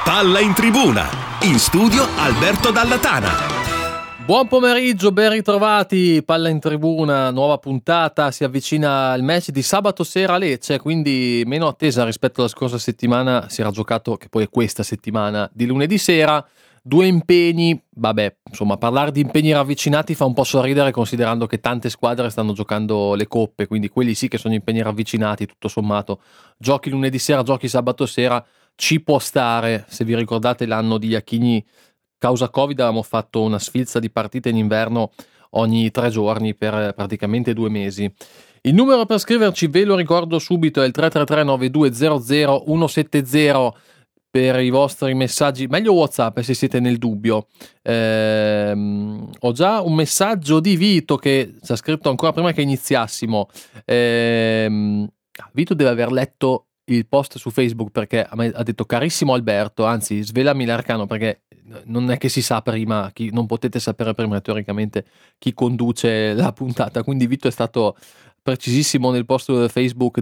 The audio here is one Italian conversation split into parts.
Palla in tribuna, in studio Alberto Dallatana. Buon pomeriggio, ben ritrovati, Palla in tribuna, nuova puntata, si avvicina il match di sabato sera a Lecce, quindi meno attesa rispetto alla scorsa settimana, si era giocato, che poi è questa settimana, di lunedì sera, 2 impegni, vabbè, insomma, parlare di impegni ravvicinati fa un po' sorridere considerando che tante squadre stanno giocando le coppe, quindi quelli sì che sono impegni ravvicinati, tutto sommato, giochi lunedì sera, giochi sabato sera, ci può stare. Se vi ricordate l'anno di Iachini causa Covid avevamo fatto una sfilza di partite in inverno ogni 3 giorni per praticamente 2 mesi. Il numero per scriverci, ve lo ricordo subito, è il 333-9200-170 per i vostri messaggi, meglio WhatsApp se siete nel dubbio. Ho già un messaggio di Vito che ci ha scritto ancora prima che iniziassimo. Vito deve aver letto il post su Facebook, perché a me ha detto: carissimo Alberto, anzi svelami l'arcano, perché non è che si sa prima, non potete sapere prima teoricamente chi conduce la puntata, quindi Vito è stato precisissimo nel post Facebook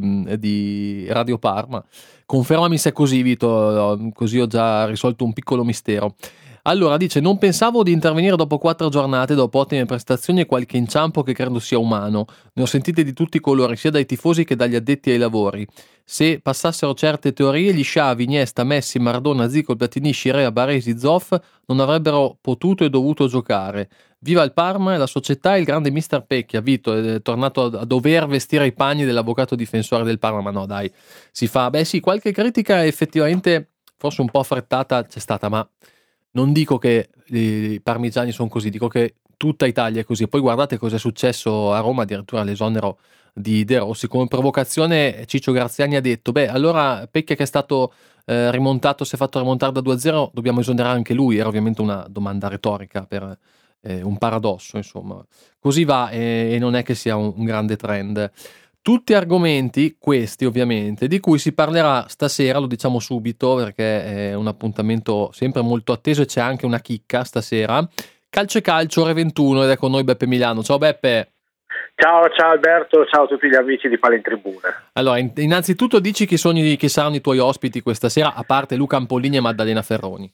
di Radio Parma. Confermami se è così, Vito, così ho già risolto un piccolo mistero. Allora, dice: non pensavo di intervenire dopo 4 giornate, dopo ottime prestazioni e qualche inciampo che credo sia umano. Ne ho sentite di tutti i colori, sia dai tifosi che dagli addetti ai lavori. Se passassero certe teorie, gli Sciavi, Iniesta, Messi, Maradona, Zico, Platini, Scirea, Baresi, Zoff non avrebbero potuto e dovuto giocare. Viva il Parma e la società e il grande mister Pecchia. Vito è tornato a dover vestire i panni dell'avvocato difensore del Parma, ma no dai, si fa, beh sì, qualche critica effettivamente forse un po' affrettata c'è stata, ma non dico che i parmigiani sono così, dico che tutta Italia è così. Poi guardate cosa è successo a Roma, addirittura l'esonero di De Rossi. Come provocazione Ciccio Graziani ha detto: beh, allora Pecchia, che è stato rimontato, si è fatto rimontare da 2-0, dobbiamo esonerare anche lui. Era ovviamente una domanda retorica, per un paradosso, insomma. Così va, e non è che sia un grande trend. Tutti argomenti, questi ovviamente, di cui si parlerà stasera, lo diciamo subito perché è un appuntamento sempre molto atteso e c'è anche una chicca stasera. Calcio e calcio, ore 21, ed è con noi Beppe Milano. Ciao Beppe. Ciao Alberto, ciao a tutti gli amici di Palla in Tribuna. Allora, innanzitutto dici chi saranno i tuoi ospiti questa sera, a parte Luca Ampollini e Maddalena Ferroni.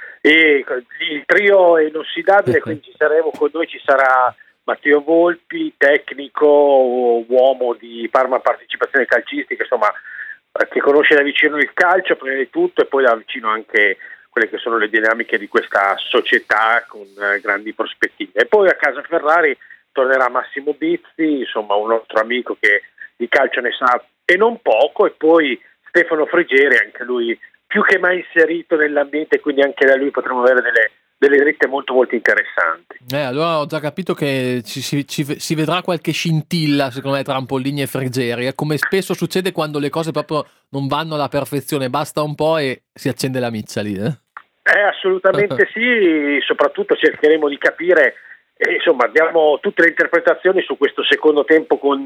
E il trio è inossidabile, quindi con noi ci sarà Matteo Volpi, tecnico, uomo di Parma Partecipazione Calcistica, insomma, che conosce da vicino il calcio prima di tutto, e poi da vicino anche quelle che sono le dinamiche di questa società con grandi prospettive. E poi a casa Ferrari tornerà Massimo Bizzi, insomma un nostro amico che di calcio ne sa e non poco, e poi Stefano Frigeri, anche lui più che mai inserito nell'ambiente, quindi anche da lui potremo avere delle dritte molto molto interessanti. Allora ho già capito che si vedrà qualche scintilla, secondo me, tra Ampollini e Frigeri, come spesso succede quando le cose proprio non vanno alla perfezione, basta un po' e si accende la miccia lì. Assolutamente sì, soprattutto cercheremo di capire, insomma, diamo tutte le interpretazioni su questo secondo tempo con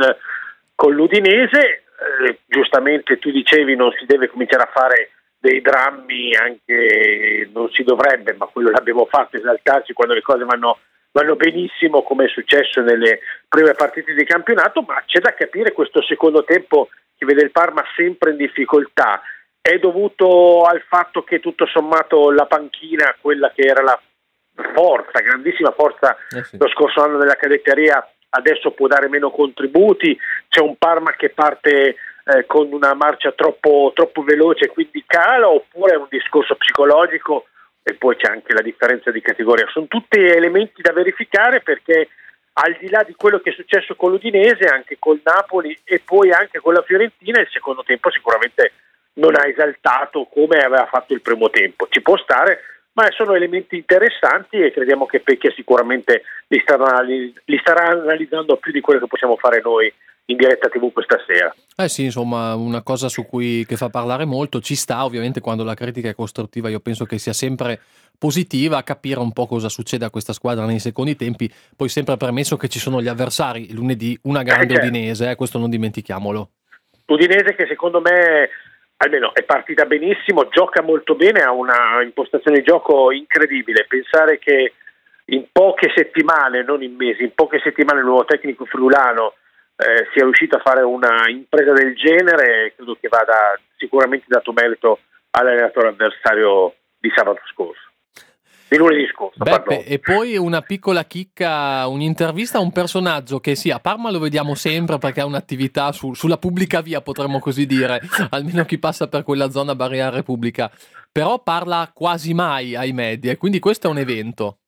l'Udinese. Giustamente tu dicevi, non si deve cominciare a fare dei drammi, anche non si dovrebbe, ma quello l'abbiamo fatto, esaltarci quando le cose vanno benissimo, come è successo nelle prime partite di campionato. Ma c'è da capire, questo secondo tempo che vede il Parma sempre in difficoltà è dovuto al fatto che tutto sommato la panchina, quella che era la forza, grandissima forza sì, lo scorso anno della cadetteria, adesso può dare meno contributi, c'è un Parma che parte con una marcia troppo veloce e quindi cala, oppure è un discorso psicologico, e poi c'è anche la differenza di categoria. Sono tutti elementi da verificare, perché al di là di quello che è successo con l'Udinese, anche col Napoli e poi anche con la Fiorentina, il secondo tempo sicuramente non ha esaltato come aveva fatto il primo tempo. Ci può stare, ma sono elementi interessanti e crediamo che Pecchia sicuramente li starà analizzando più di quello che possiamo fare noi in diretta TV questa sera. Sì, insomma, una cosa che fa parlare molto. Ci sta, ovviamente, quando la critica è costruttiva, io penso che sia sempre positiva, a capire un po' cosa succede a questa squadra nei secondi tempi, poi sempre premesso che ci sono gli avversari. Lunedì una grande Udinese, questo non dimentichiamolo. Udinese che secondo me almeno è partita benissimo, gioca molto bene, ha una impostazione di gioco incredibile. Pensare che in poche settimane, non in mesi, in poche settimane il nuovo tecnico friulano sia riuscito a fare una impresa del genere, credo che vada sicuramente dato merito all'allenatore avversario di sabato scorso, di lunedì scorso. Beppe, e poi una piccola chicca, un'intervista a un personaggio che sì, a Parma lo vediamo sempre perché ha un'attività sulla pubblica via, potremmo così dire, almeno chi passa per quella zona Barriera Repubblica, però parla quasi mai ai media, e quindi questo è un evento.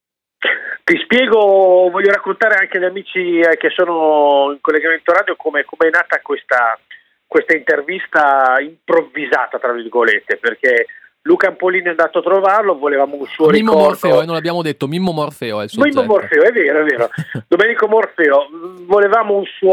Ti spiego, voglio raccontare anche agli amici che sono in collegamento radio come è nata questa intervista improvvisata, tra virgolette, perché Luca Ampolini è andato a trovarlo, volevamo un suo Mimmo ricordo. Morfeo, non l'abbiamo detto, Mimmo Morfeo è il soggetto. Mimmo Morfeo, è vero. Domenico Morfeo, volevamo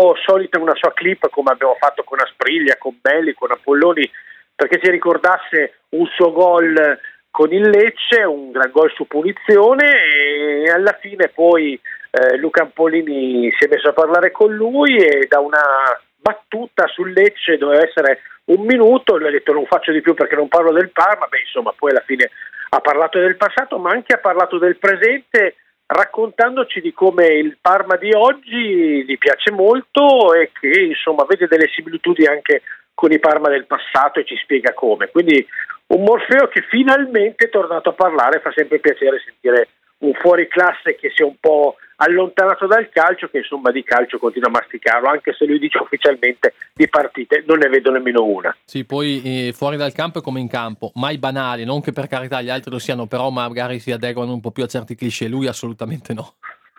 una sua clip come abbiamo fatto con Aspriglia, con Belli, con Apolloni, perché si ricordasse un suo gol con il Lecce, un gran gol su punizione, e alla fine poi Luca Ampolini si è messo a parlare con lui e da una battuta sul Lecce doveva essere 1 minuto, lui ha detto non faccio di più perché non parlo del Parma, insomma poi alla fine ha parlato del passato ma anche ha parlato del presente, raccontandoci di come il Parma di oggi gli piace molto e che insomma vede delle similitudini anche con i Parma del passato e ci spiega come. Quindi un Morfeo che finalmente è tornato a parlare, fa sempre piacere sentire un fuoriclasse che si è un po' allontanato dal calcio, che insomma di calcio continua a masticarlo, anche se lui dice ufficialmente di partite non ne vedo nemmeno una. Sì, poi fuori dal campo è come in campo, mai banali, non che per carità gli altri lo siano, però magari si adeguano un po' più a certi cliché, lui assolutamente no.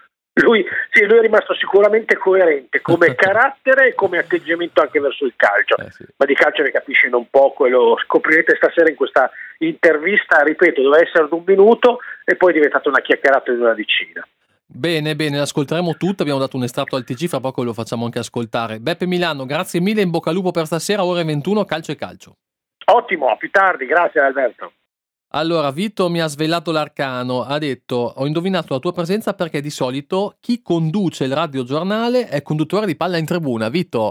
Lui è rimasto sicuramente coerente come carattere e come atteggiamento anche verso il calcio, sì. Ma di calcio ne capisce non poco e lo scoprirete stasera in questa intervista, ripeto, doveva essere 1 minuto e poi è diventata una chiacchierata di una decina. Bene, l'ascolteremo tutto, abbiamo dato un estratto al TG, fra poco lo facciamo anche ascoltare. Beppe Milano, grazie mille, in bocca al lupo per stasera, ore 21, calcio e calcio. Ottimo, a più tardi, grazie Alberto. Allora, Vito mi ha svelato l'arcano, ha detto ho indovinato la tua presenza perché di solito chi conduce il radiogiornale è conduttore di Palla in Tribuna. Vito,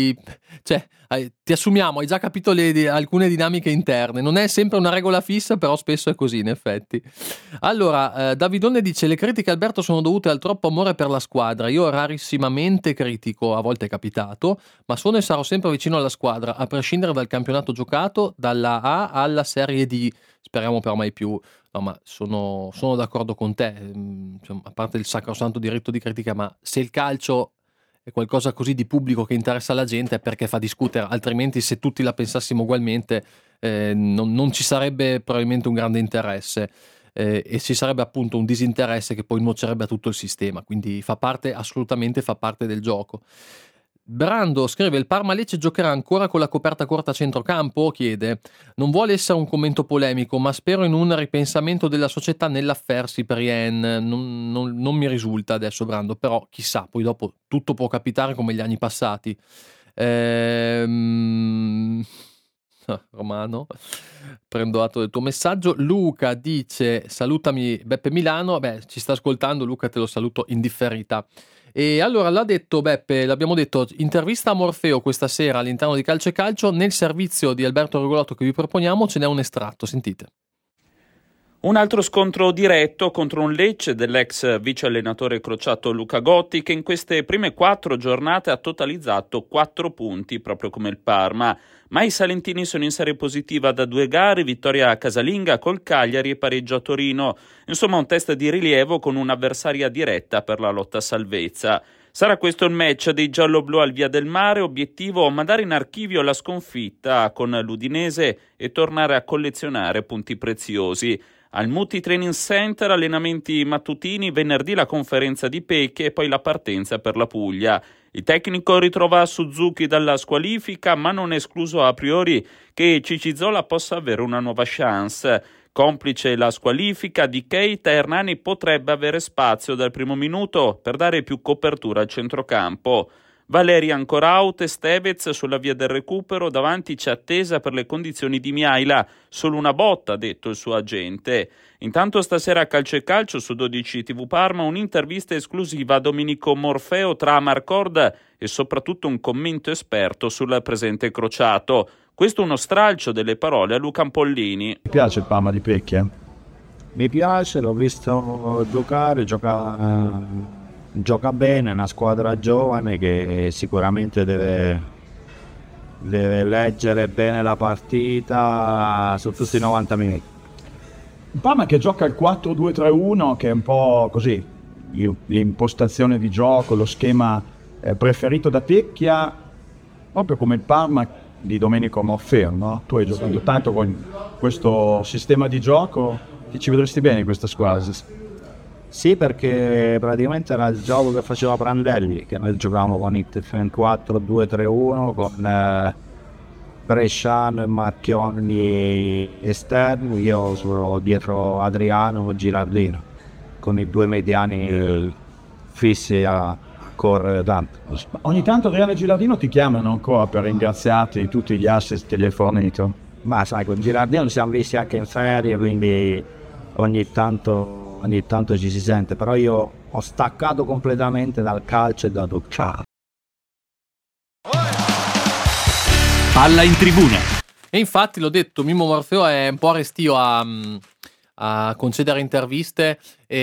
ti assumiamo, hai già capito alcune dinamiche interne, non è sempre una regola fissa, però spesso è così in effetti. Allora, Davidone dice le critiche Alberto sono dovute al troppo amore per la squadra, io rarissimamente critico, a volte è capitato, ma sono e sarò sempre vicino alla squadra, a prescindere dal campionato giocato, dalla A alla Serie D. Speriamo però mai più. No, ma sono d'accordo con te, a parte il sacrosanto diritto di critica, ma se il calcio è qualcosa così di pubblico che interessa la gente è perché fa discutere, altrimenti se tutti la pensassimo ugualmente non ci sarebbe probabilmente un grande interesse e ci sarebbe appunto un disinteresse che poi nuocerebbe a tutto il sistema, quindi assolutamente fa parte del gioco. Brando scrive il Parma Lecce giocherà ancora con la coperta corta a centrocampo? Chiede. Non vuole essere un commento polemico, ma spero in un ripensamento della società nell'affair Cyprien. Non mi risulta adesso, Brando, però chissà, poi dopo tutto può capitare come gli anni passati. Romano, prendo atto del tuo messaggio. Luca dice salutami Beppe Milano. Ci sta ascoltando Luca, te lo saluto in differita. E allora l'ha detto Beppe, l'abbiamo detto, intervista a Morfeo questa sera all'interno di Calcio e Calcio, nel servizio di Alberto Regolotto che vi proponiamo ce n'è un estratto, sentite. Un altro scontro diretto contro un Lecce dell'ex vice allenatore crociato Luca Gotti, che in queste prime 4 giornate ha totalizzato 4 punti, proprio come il Parma. Ma i salentini sono in serie positiva da 2 gare, vittoria casalinga col Cagliari e pareggio a Torino. Insomma un test di rilievo con un'avversaria diretta per la lotta a salvezza. Sarà questo il match dei gialloblu al Via del Mare, obiettivo mandare in archivio la sconfitta con l'Udinese e tornare a collezionare punti preziosi. Al Muti Training Center allenamenti mattutini, venerdì la conferenza di Pecche e poi la partenza per la Puglia. Il tecnico ritrova Suzuki dalla squalifica, ma non è escluso a priori che Cicizola possa avere una nuova chance. Complice la squalifica di Keita, Hernani potrebbe avere spazio dal primo minuto per dare più copertura al centrocampo. Valeri ancora out e Stevez sulla via del recupero, davanti c'è attesa per le condizioni di Miaila, solo una botta ha detto il suo agente. Intanto stasera a Calcio e Calcio su 12 TV Parma un'intervista esclusiva a Domenico Morfeo tra Marcord e soprattutto un commento esperto sul presente crociato. Questo uno stralcio delle parole a Luca Ampollini. Mi piace il Parma di Pecchia? Mi piace, l'ho visto giocare, gioca bene, è una squadra giovane che sicuramente deve deve leggere bene la partita su tutti i 90 minuti. Il Parma che gioca il 4-2-3-1, che è un po' così l'impostazione di gioco, lo schema preferito da Pecchia, proprio come il Parma di Domenico Morfeo, no? Tu hai giocato tanto con questo sistema di gioco, ti ci vedresti bene in questa squadra? Sì, perché praticamente era il gioco che faceva Prandelli, che noi giocavamo con il 4-2-3-1 con Bresciano e Marchionni esterni, io sono dietro Adriano e Girardino, con i due mediani fissi a correre tanto. Ogni tanto Adriano e Girardino ti chiamano ancora per ringraziarti di tutti gli assist che gli hai fornito? Ma sai, con Girardino ci siamo visti anche in ferie, quindi ogni tanto ci si sente, però io ho staccato completamente dal calcio e da tutto. Ciao. Palla in tribuna. E infatti l'ho detto, Mimmo Morfeo è un po' restio a concedere interviste,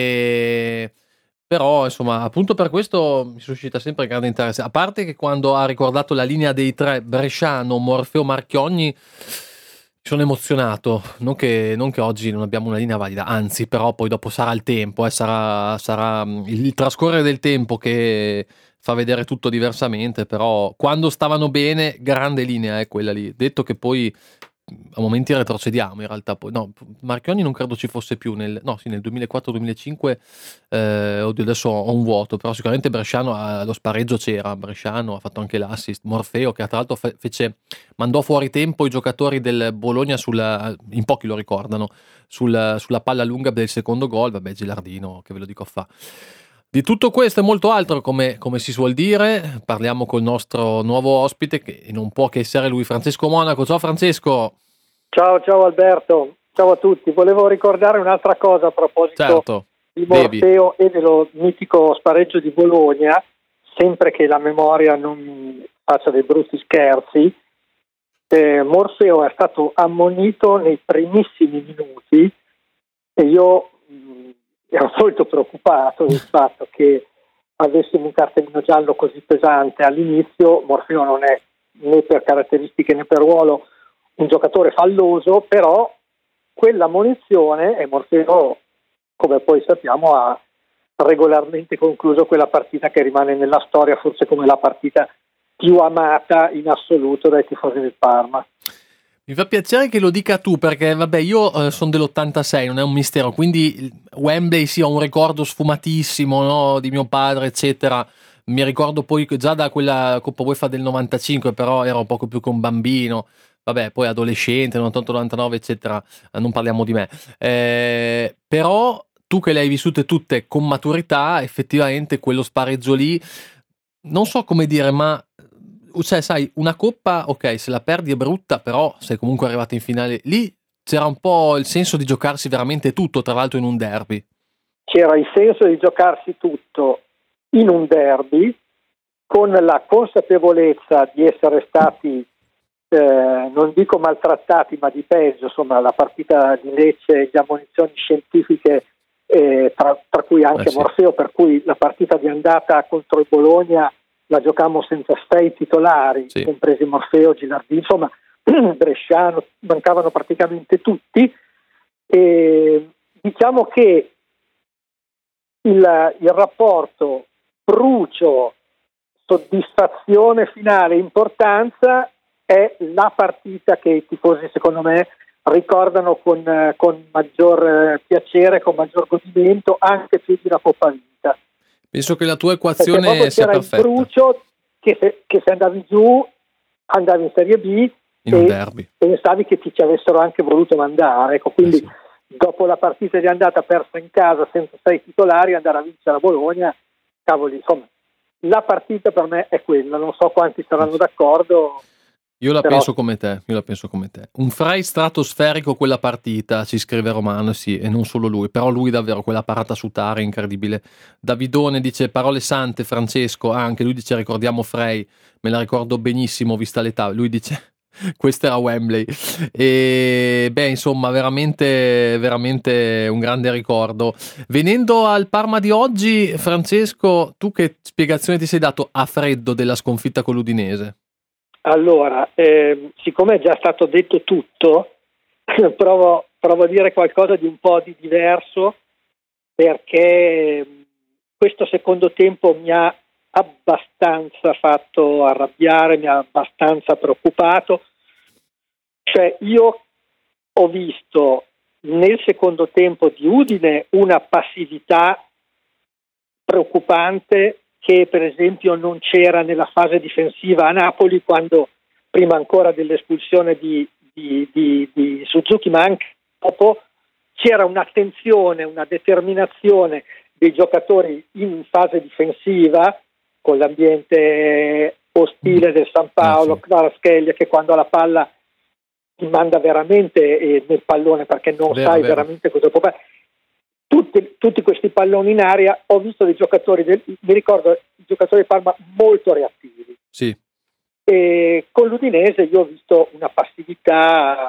però insomma appunto per questo mi suscita sempre grande interesse, a parte che quando ha ricordato la linea dei tre Bresciano, Morfeo, Marchionni sono emozionato, non che oggi non abbiamo una linea valida, anzi, però poi dopo sarà il tempo, sarà il trascorrere del tempo che fa vedere tutto diversamente, però quando stavano bene, grande linea è quella lì. Detto che poi a momenti retrocediamo in realtà, poi no, Marchionni non credo ci fosse più nel 2004-2005, oddio adesso ho un vuoto, però sicuramente Bresciano lo spareggio c'era, Bresciano ha fatto anche l'assist, Morfeo che tra l'altro mandò fuori tempo i giocatori del Bologna in pochi lo ricordano, sulla palla lunga del secondo gol, vabbè Gilardino che ve lo dico fa. Di tutto questo e molto altro, come si suol dire, parliamo col nostro nuovo ospite, che non può che essere lui, Francesco Monaco. Ciao Francesco. Ciao Alberto, ciao a tutti. Volevo ricordare un'altra cosa a proposito di Morfeo e dello mitico spareggio di Bologna, sempre che la memoria non mi faccia dei brutti scherzi. Morfeo è stato ammonito nei primissimi minuti e io ero molto preoccupato del fatto che avessimo un cartellino giallo così pesante all'inizio. Morfeo non è né per caratteristiche né per ruolo un giocatore falloso, però quella ammonizione, e Morfeo, come poi sappiamo, ha regolarmente concluso quella partita che rimane nella storia forse come la partita più amata in assoluto dai tifosi del Parma. Mi fa piacere che lo dica tu, perché vabbè, io sono dell'86, non è un mistero, quindi Wembley sì, ho un ricordo sfumatissimo, no, di mio padre eccetera. Mi ricordo poi già da quella Coppa UEFA del 95, però ero un poco più che un bambino, vabbè, poi adolescente, 98-99 eccetera, non parliamo di me, però tu che le hai vissute tutte con maturità, effettivamente quello spareggio lì, non so come dire, ma cioè sai, una coppa, ok, se la perdi è brutta, però sei comunque arrivato in finale. Lì c'era un po' il senso di giocarsi veramente tutto, tra l'altro in un derby. C'era il senso di giocarsi tutto in un derby, con la consapevolezza di essere stati, non dico maltrattati, ma di peggio, insomma la partita di Lecce, di ammonizioni scientifiche, tra cui anche Morfeo, per cui la partita di andata contro il Bologna la giocammo senza 6 titolari, compresi Morfeo, Gilardino, insomma Bresciano, mancavano praticamente tutti, e diciamo che il rapporto brucio, soddisfazione finale, importanza è la partita che i tifosi secondo me ricordano con maggior piacere, con maggior godimento, anche più di una Coppa vinta. Penso che la tua equazione sia perfetta. Il brucio che se andavi giù, andavi in Serie B in un derby, pensavi che ti ci avessero anche voluto mandare, ecco, quindi dopo la partita di andata persa in casa senza 6 titolari, andare a vincere a Bologna, cavoli, insomma la partita per me è quella, non so quanti saranno d'accordo. Io la penso come te. Un Frey stratosferico quella partita, ci scrive Romano, sì, e non solo lui, però lui davvero quella parata su Tare incredibile. Davidone dice parole sante, Francesco, anche lui dice ricordiamo Frey, me la ricordo benissimo vista l'età, lui dice questo era Wembley, e beh insomma veramente un grande ricordo. Venendo al Parma di oggi, Francesco, tu che spiegazione ti sei dato a freddo della sconfitta con l'Udinese? Allora, siccome è già stato detto tutto, provo a dire qualcosa di un po' di diverso, perché questo secondo tempo mi ha abbastanza fatto arrabbiare, mi ha abbastanza preoccupato. Cioè, io ho visto nel secondo tempo di Udine una passività preoccupante che per esempio non c'era nella fase difensiva a Napoli, quando prima ancora dell'espulsione di Suzuki, ma anche dopo, c'era un'attenzione, una determinazione dei giocatori in fase difensiva, con l'ambiente ostile del San Paolo, Kvaratskhelia, che quando ha la palla ti manda veramente nel pallone, perché non sai veramente cosa può fare. Tutti questi palloni in aria, ho visto dei giocatori, mi ricordo i giocatori di Parma molto reattivi. Sì. E con l'Udinese io ho visto una passività,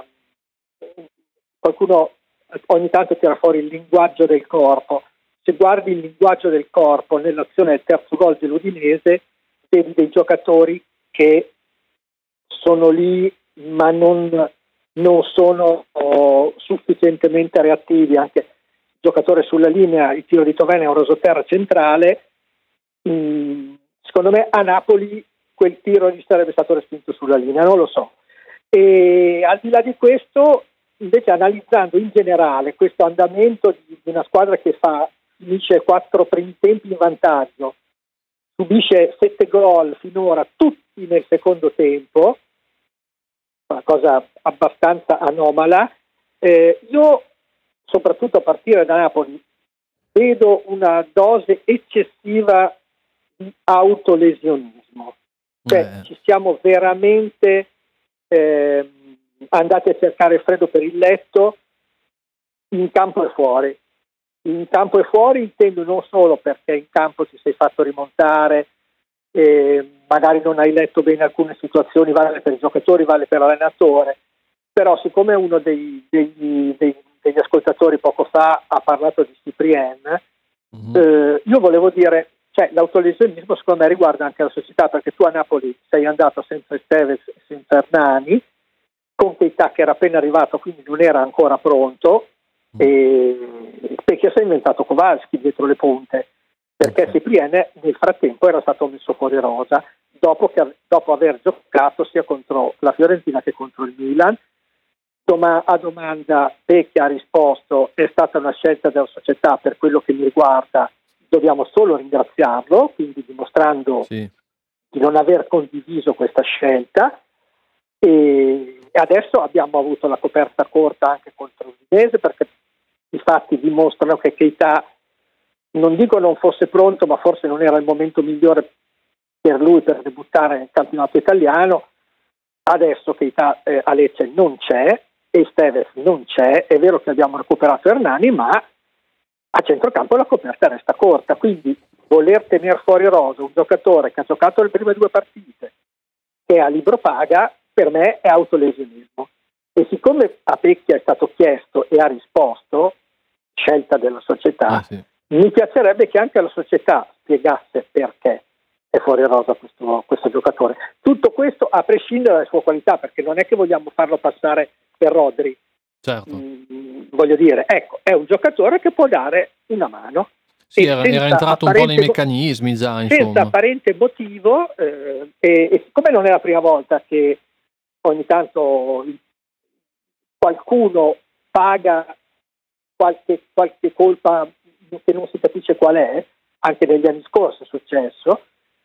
qualcuno ogni tanto tira fuori il linguaggio del corpo. Se guardi il linguaggio del corpo nell'azione del terzo gol dell'Udinese, vedi dei giocatori che sono lì ma non sono sufficientemente reattivi. Anche il giocatore sulla linea, il tiro di Tovene è un rasoterra centrale, secondo me a Napoli quel tiro gli sarebbe stato respinto sulla linea, non lo so. E al di là di questo, invece, analizzando in generale questo andamento di una squadra che finisce 4 primi tempi in vantaggio, subisce 7 gol finora, tutti nel secondo tempo, una cosa abbastanza anomala. Io, soprattutto a partire da Napoli, vedo una dose eccessiva di autolesionismo. Cioè, ci siamo veramente andati a cercare il freddo per il letto in campo e fuori. In campo e fuori intendo non solo perché in campo ti sei fatto rimontare, magari non hai letto bene alcune situazioni, vale per i giocatori, vale per l'allenatore, però siccome uno degli ascoltatori poco fa ha parlato di Cyprien, io volevo dire, cioè, l'autolesionismo secondo me riguarda anche la società, perché tu a Napoli sei andato senza Esteves e senza Hernani, con Keita che era appena arrivato, quindi non era ancora pronto, e Specchia si è inventato Kowalski dietro le punte, perché Cyprien nel frattempo era stato messo fuori rosa dopo aver giocato sia contro la Fiorentina che contro il Milan. A domanda Specchia ha risposto: è stata una scelta della società, per quello che mi riguarda dobbiamo solo ringraziarlo, quindi dimostrando di non aver condiviso questa scelta. E adesso abbiamo avuto la coperta corta anche contro l'Udinese, perché i fatti dimostrano che Keita, non dico non fosse pronto, ma forse non era il momento migliore per lui per debuttare nel campionato italiano. Adesso Keita a Lecce non c'è e Esteves non c'è. È vero che abbiamo recuperato Hernani, ma a centrocampo la coperta resta corta, quindi voler tenere fuori rosa un giocatore che ha giocato le prime 2 partite, che a libro paga, per me è autolesionismo. E siccome a Pecchia è stato chiesto e ha risposto, scelta della società, mi piacerebbe che anche la società spiegasse perché è fuori rosa questo giocatore. Tutto questo a prescindere dalle sue qualità, perché non è che vogliamo farlo passare per Rodri. Certo. Voglio dire, ecco, è un giocatore che può dare una mano. Sì, era entrato un po' nei meccanismi già, insomma. Senza apparente motivo, e siccome non è la prima volta che ogni tanto qualcuno paga qualche colpa che non si capisce qual è, anche negli anni scorsi è successo.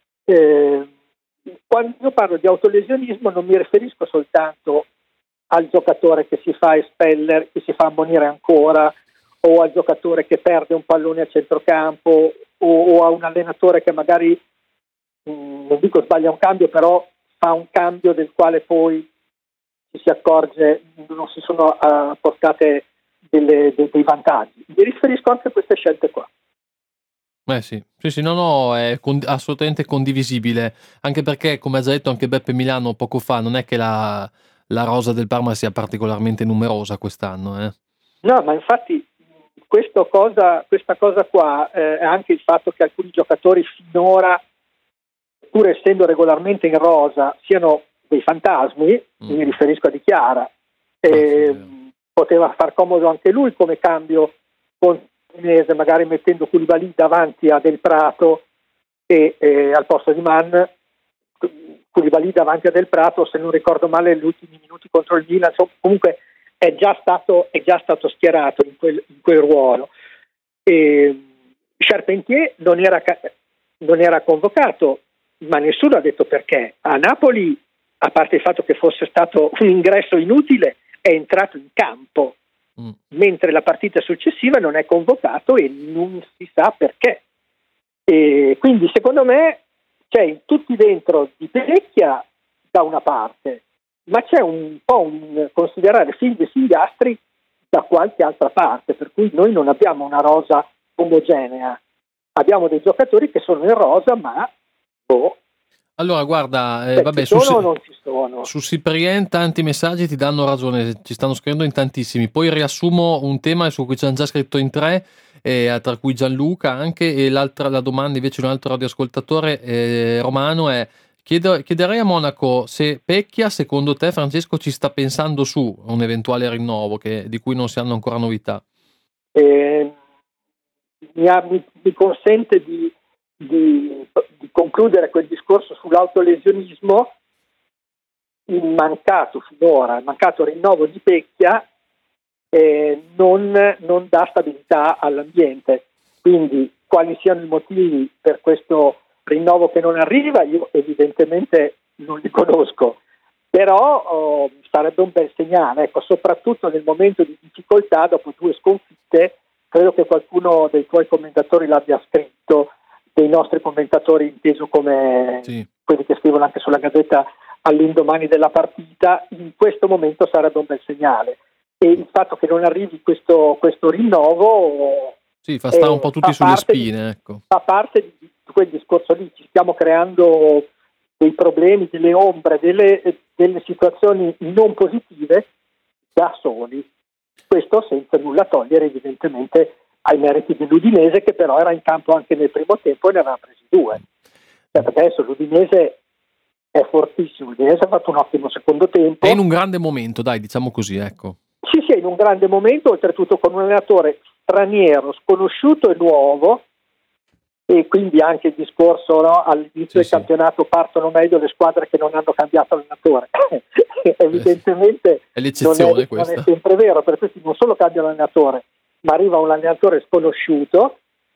Quando io parlo di autolesionismo non mi riferisco soltanto al giocatore che si fa espellere, che si fa ammonire ancora, o al giocatore che perde un pallone a centrocampo, o a un allenatore che magari, non dico sbaglia un cambio, però fa un cambio del quale poi ci si accorge non si sono portate dei vantaggi. Mi riferisco anche a queste scelte qua. Sì, no, è assolutamente condivisibile, anche perché, come ha già detto anche Beppe Milano poco fa, non è che la rosa del Parma sia particolarmente numerosa quest'anno. No, ma infatti questa cosa qua è anche il fatto che alcuni giocatori finora, pur essendo regolarmente in rosa, siano dei fantasmi, mi riferisco a Di Chiara. Poteva far comodo anche lui come cambio con l'Udinese, magari mettendo Koulibaly davanti a Del Prato e al posto di Mann, Koulibaly davanti a Del Prato, se non ricordo male, negli ultimi minuti contro il Milan. Insomma, comunque è già stato schierato in quel ruolo. Charpentier non era convocato, ma nessuno ha detto perché. A Napoli, a parte il fatto che fosse stato un ingresso inutile, è entrato in campo, mentre la partita successiva non è convocato e non si sa perché. E quindi secondo me c'è tutti dentro Di Pecchia da una parte, ma c'è un po' un considerare figli e figliastri da qualche altra parte, per cui noi non abbiamo una rosa omogenea, abbiamo dei giocatori che sono in rosa, ma allora guarda, vabbè, ci sono o non ci sono? Su Cyprien tanti messaggi ti danno ragione, ci stanno scrivendo in tantissimi. Poi riassumo un tema su cui ci hanno già scritto in 3, tra cui Gianluca anche, e la domanda invece di un altro radioascoltatore romano è: chiederei a Monaco se Pecchia, secondo te, Francesco, ci sta pensando su un eventuale rinnovo di cui non si hanno ancora novità. Mi consente di concludere quel discorso sull'autolesionismo. Il mancato rinnovo di Pecchia non dà stabilità all'ambiente, quindi quali siano i motivi per questo rinnovo che non arriva io evidentemente non li conosco, però sarebbe un bel segnale, ecco, soprattutto nel momento di difficoltà dopo 2 sconfitte. Credo che qualcuno dei tuoi commentatori l'abbia scritto, dei nostri commentatori inteso come quelli che scrivono anche sulla Gazzetta all'indomani della partita. In questo momento sarebbe un bel segnale, e il fatto che non arrivi questo rinnovo fa stare un po' tutti sulle spine, ecco. Fa parte di quel discorso lì. Ci stiamo creando dei problemi, delle ombre, delle situazioni non positive da soli. Questo senza nulla togliere evidentemente ai meriti dell'Udinese, che però era in campo anche nel primo tempo e ne aveva presi 2. Perché adesso l'Udinese è fortissimo, l'Udinese ha fatto un ottimo secondo tempo. È in un grande momento, dai, diciamo così, ecco. Sì, è in un grande momento, oltretutto con un allenatore straniero, sconosciuto e nuovo, e quindi anche il discorso, no, all'inizio del campionato partono meglio le squadre che non hanno cambiato allenatore. Evidentemente è l'eccezione non è sempre vero, per questi non solo cambia l'allenatore, ma arriva un allenatore sconosciuto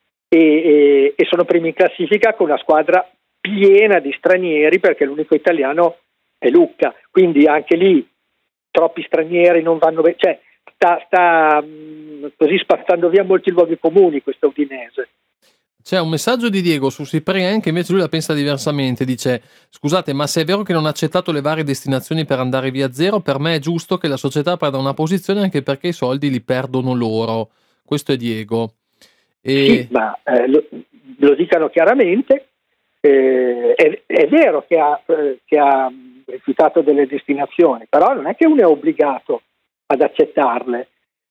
e sono primi in classifica con una squadra piena di stranieri, perché l'unico italiano è Lucca, quindi anche lì troppi stranieri non vanno bene, cioè sta così spazzando via molti luoghi comuni questa Udinese. C'è un messaggio di Diego su Cyprien che invece lui la pensa diversamente, dice: scusate, ma se è vero che non ha accettato le varie destinazioni per andare via zero, per me è giusto che la società prenda una posizione, anche perché i soldi li perdono loro. Questo è Diego. Sì, ma lo dicano chiaramente. È vero che ha rifiutato delle destinazioni, però non è che uno è obbligato ad accettarle,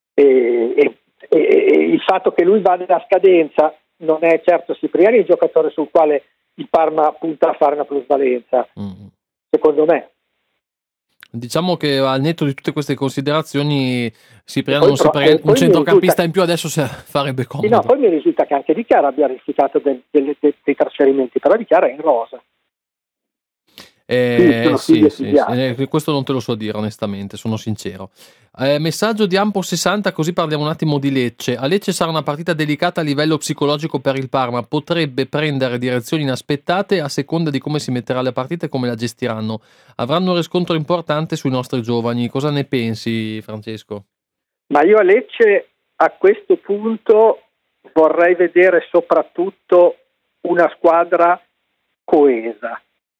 e il fatto che lui vada a scadenza non è certo Cipriani il giocatore sul quale il Parma punta a fare una plusvalenza, secondo me. Diciamo che al netto di tutte queste considerazioni Cipriano un centrocampista in più adesso farebbe comodo. Sì, no, poi mi risulta che anche Di Chiara abbia rifiutato dei trasferimenti, però Di Chiara è in rosa. Questo non te lo so dire onestamente, sono sincero. Messaggio di Ampo 60, così parliamo un attimo di Lecce. A Lecce sarà una partita delicata a livello psicologico per il Parma, potrebbe prendere direzioni inaspettate a seconda di come si metterà la partita e come la gestiranno. Avranno un riscontro importante sui nostri giovani. Cosa ne pensi, Francesco? Ma io a Lecce a questo punto vorrei vedere soprattutto una squadra coesa.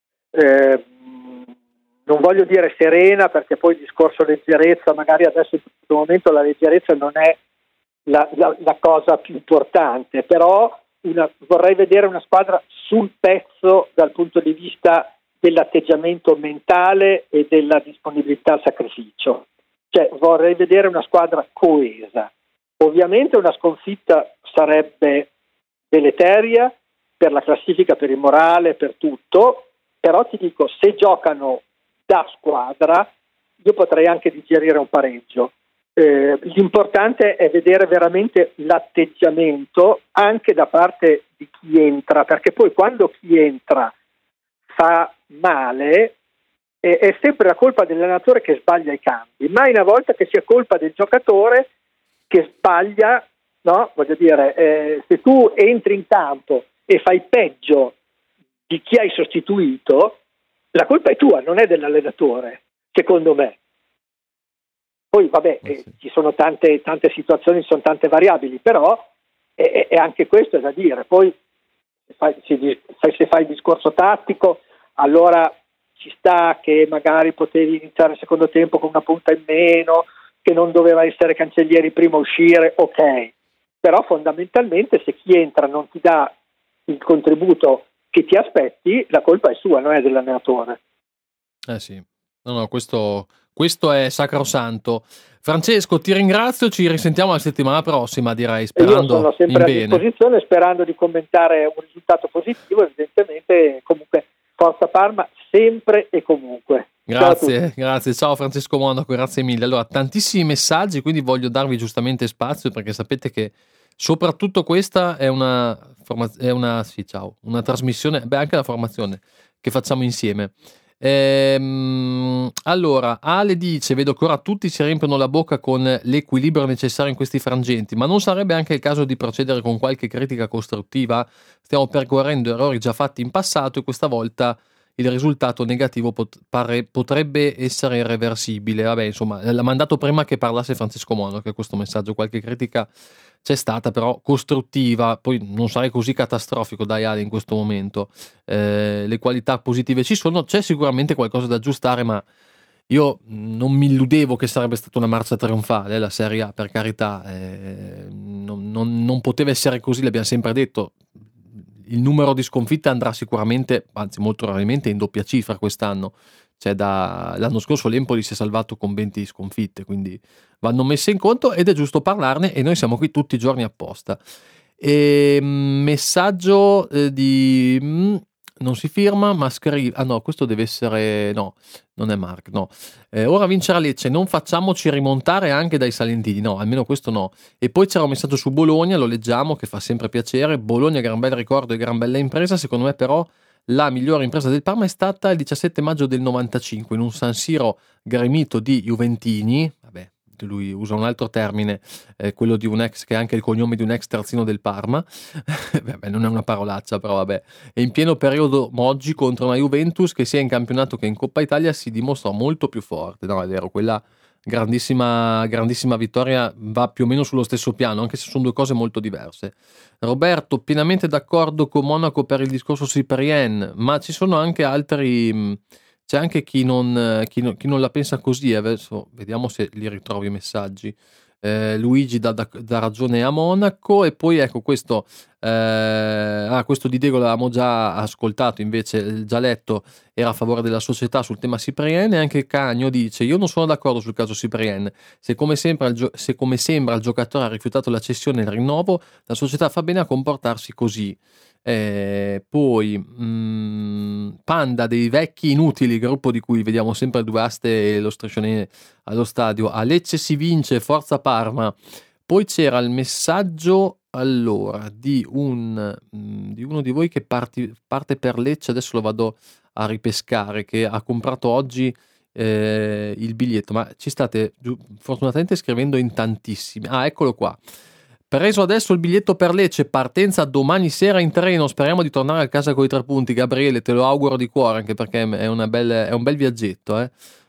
Non voglio dire serena, perché poi il discorso leggerezza, magari adesso in questo momento la leggerezza non è la cosa più importante, però vorrei vedere una squadra sul pezzo dal punto di vista dell'atteggiamento mentale e della disponibilità al sacrificio, cioè vorrei vedere una squadra coesa. Ovviamente una sconfitta sarebbe deleteria per la classifica, per il morale, per tutto, però ti dico, se giocano da squadra, io potrei anche digerire un pareggio. L'importante è vedere veramente l'atteggiamento anche da parte di chi entra, perché poi quando chi entra fa male è sempre la colpa dell'allenatore che sbaglia i cambi, mai una volta che sia colpa del giocatore che sbaglia, no? Voglio dire, se tu entri in campo e fai peggio di chi hai sostituito, la colpa è tua, non è dell'allenatore, secondo me. Poi vabbè, ci sono tante situazioni, ci sono tante variabili, però è anche questo è da dire. Poi se fai il discorso tattico, allora ci sta che magari potevi iniziare il secondo tempo con una punta in meno, che non doveva essere Cancellieri prima a uscire, ok. Però fondamentalmente se chi entra non ti dà il contributo che ti aspetti, la colpa è sua, non è dell'allenatore. Sì. No, questo è sacrosanto. Francesco, ti ringrazio, ci risentiamo la settimana prossima, direi, sperando io sono sempre in a bene. disposizione, sperando di commentare un risultato positivo, evidentemente. Comunque Forza Parma sempre e comunque. Grazie, ciao Francesco Monaco, grazie mille. Allora, tantissimi messaggi, quindi voglio darvi giustamente spazio, perché sapete che soprattutto questa è una trasmissione, anche la formazione che facciamo insieme. Allora, Ale dice: vedo che ora tutti si riempiono la bocca con l'equilibrio necessario in questi frangenti, ma non sarebbe anche il caso di procedere con qualche critica costruttiva? Stiamo percorrendo errori già fatti in passato e questa volta il risultato negativo potrebbe essere irreversibile. Vabbè, insomma, l'ha mandato prima che parlasse Francesco Monaco questo messaggio. Qualche critica c'è stata, però costruttiva. Poi non sarei così catastrofico, dai Ale, in questo momento. Le qualità positive ci sono, c'è sicuramente qualcosa da aggiustare, ma io non mi illudevo che sarebbe stata una marcia trionfale la Serie A, per carità. Non poteva essere così, l'abbiamo sempre detto. Il numero di sconfitte andrà sicuramente, anzi molto raramente, in doppia cifra quest'anno. Cioè, l'anno scorso l'Empoli si è salvato con 20 sconfitte, quindi vanno messe in conto ed è giusto parlarne, e noi siamo qui tutti i giorni apposta. Messaggio di non si firma, ma scrive. Ah no, questo deve essere. No, non è Mark. No. Ora vincerà Lecce, non facciamoci rimontare anche dai salentini. No, almeno questo no. E poi c'era un messaggio su Bologna, lo leggiamo, che fa sempre piacere. Bologna, gran bel ricordo e gran bella impresa. Secondo me, però, la migliore impresa del Parma è stata il 17 maggio del 95 in un San Siro gremito di juventini. Vabbè, lui usa un altro termine, quello di un ex, che è anche il cognome di un ex terzino del Parma. Vabbè, non è una parolaccia, però vabbè. E in pieno periodo Moggi contro una Juventus che sia in campionato che in Coppa Italia si dimostrò molto più forte. No, è vero, quella grandissima vittoria va più o meno sullo stesso piano, anche se sono due cose molto diverse. Roberto, pienamente d'accordo con Monaco per il discorso Cyprien, ma ci sono anche altri. C'è anche chi non la pensa così. Adesso vediamo se li ritrovo i messaggi. Luigi dà ragione a Monaco, e poi ecco questo di Diego l'avevamo già ascoltato, invece già letto, era a favore della società sul tema Cyprien. E anche Cagno dice: io non sono d'accordo sul caso Cyprien, se come sembra il giocatore ha rifiutato la cessione e il rinnovo, la società fa bene a comportarsi così. Poi Panda dei vecchi inutili, gruppo di cui vediamo sempre due aste e lo striscione allo stadio. A Lecce si vince, forza Parma. Poi c'era il messaggio di uno di voi che parte per Lecce, adesso lo vado a ripescare, che ha comprato oggi il biglietto, ma ci state fortunatamente scrivendo in tantissimi. Eccolo qua. Preso adesso il biglietto per Lecce, partenza domani sera in treno, speriamo di tornare a casa con i 3 punti. Gabriele, te lo auguro di cuore, anche perché è un bel viaggetto.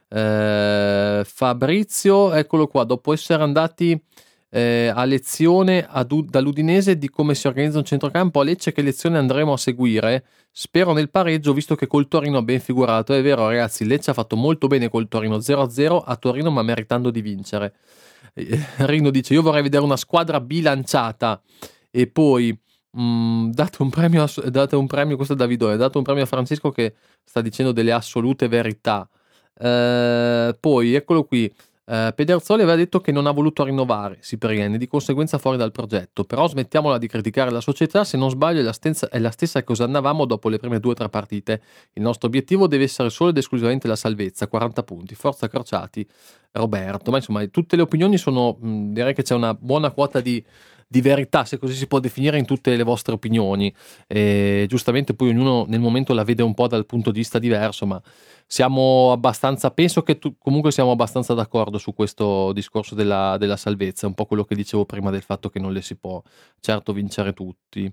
Fabrizio, eccolo qua, dopo essere andati a lezione dall'Udinese di come si organizza un centrocampo a Lecce, che lezione andremo a seguire? Spero nel pareggio, visto che col Torino ha ben figurato. È vero ragazzi, Lecce ha fatto molto bene col Torino, 0-0 a Torino, ma meritando di vincere. Rino dice: io vorrei vedere una squadra bilanciata. E poi date un premio, questo è Davidone, date un premio a Francesco che sta dicendo delle assolute verità. Poi eccolo qui, Pederzoli aveva detto che non ha voluto rinnovare Cipriani, di conseguenza fuori dal progetto, però smettiamola di criticare la società, se non sbaglio è la stessa che osannavamo dopo le prime 2 o 3 partite. Il nostro obiettivo deve essere solo ed esclusivamente la salvezza, 40 punti, forza Crociati, Roberto. Ma insomma tutte le opinioni sono, direi che c'è una buona quota di verità, se così si può definire, in tutte le vostre opinioni. Giustamente poi ognuno nel momento la vede un po' dal punto di vista diverso, ma siamo abbastanza, penso che comunque siamo abbastanza d'accordo su questo discorso della salvezza, un po' quello che dicevo prima del fatto che non le si può certo vincere tutti.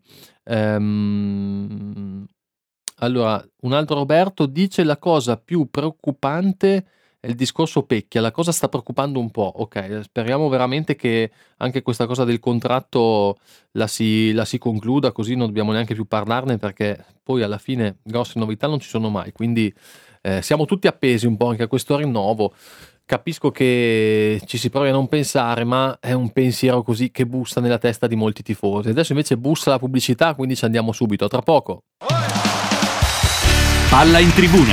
Allora, un altro Roberto dice: la cosa più preoccupante è il discorso Pecchia, la cosa sta preoccupando un po'. Ok, speriamo veramente che anche questa cosa del contratto la si concluda, così non dobbiamo neanche più parlarne, perché poi alla fine grosse novità non ci sono mai, quindi siamo tutti appesi un po' anche a questo rinnovo. Capisco che ci si provi a non pensare, ma è un pensiero così che bussa nella testa di molti tifosi. Adesso invece bussa la pubblicità, quindi ci andiamo subito, tra poco. Palla in tribuna.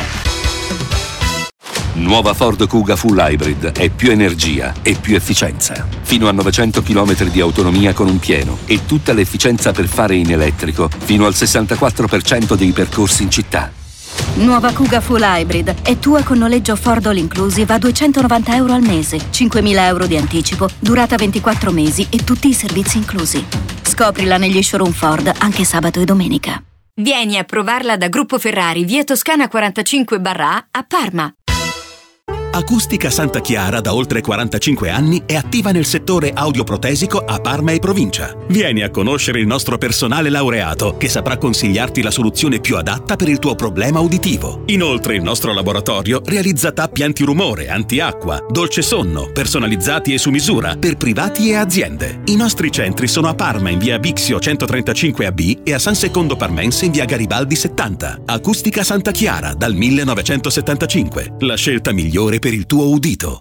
Nuova Ford Kuga Full Hybrid è più energia e più efficienza. Fino a 900 km di autonomia con un pieno e tutta l'efficienza per fare in elettrico fino al 64% dei percorsi in città. Nuova Kuga Full Hybrid è tua con noleggio Ford All Inclusive a €290 al mese, €5.000 di anticipo, durata 24 mesi e tutti i servizi inclusi. Scoprila negli showroom Ford anche sabato e domenica. Vieni a provarla da Gruppo Ferrari, via Toscana 45/A a Parma. Acustica Santa Chiara da oltre 45 anni è attiva nel settore audioprotesico a Parma e provincia. Vieni a conoscere il nostro personale laureato che saprà consigliarti la soluzione più adatta per il tuo problema uditivo. Inoltre il nostro laboratorio realizza tappi antirumore, antiacqua, dolce sonno, personalizzati e su misura per privati e aziende. I nostri centri sono a Parma in via Bixio 135AB e a San Secondo Parmense in via Garibaldi 70. Acustica Santa Chiara dal 1975. La scelta migliore per il tuo udito.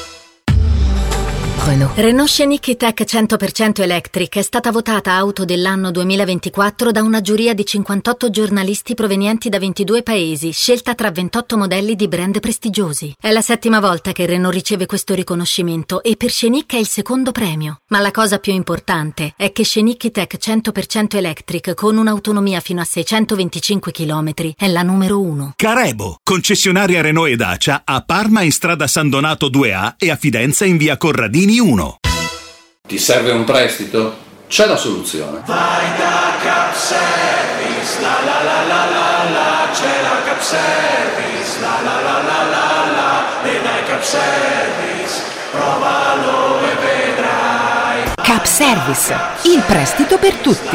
Renault Scenic E-Tech 100% Electric è stata votata auto dell'anno 2024 da una giuria di 58 giornalisti provenienti da 22 paesi, scelta tra 28 modelli di brand prestigiosi. È la 7ª volta che Renault riceve questo riconoscimento e per Scenic è il 2º premio. Ma la cosa più importante è che Scenic E-Tech 100% Electric con un'autonomia fino a 625 km è la numero 1. Carebo, concessionaria Renault e Dacia a Parma in strada San Donato 2A e a Fidenza in via Corradini 1. Ti serve un prestito? C'è la soluzione. Vai da Cap Service, la la la la la la, c'è la Cap Service, la la la la la la, e dai Cap Service, provalo e vedrai. Cap Service, il prestito per tutti.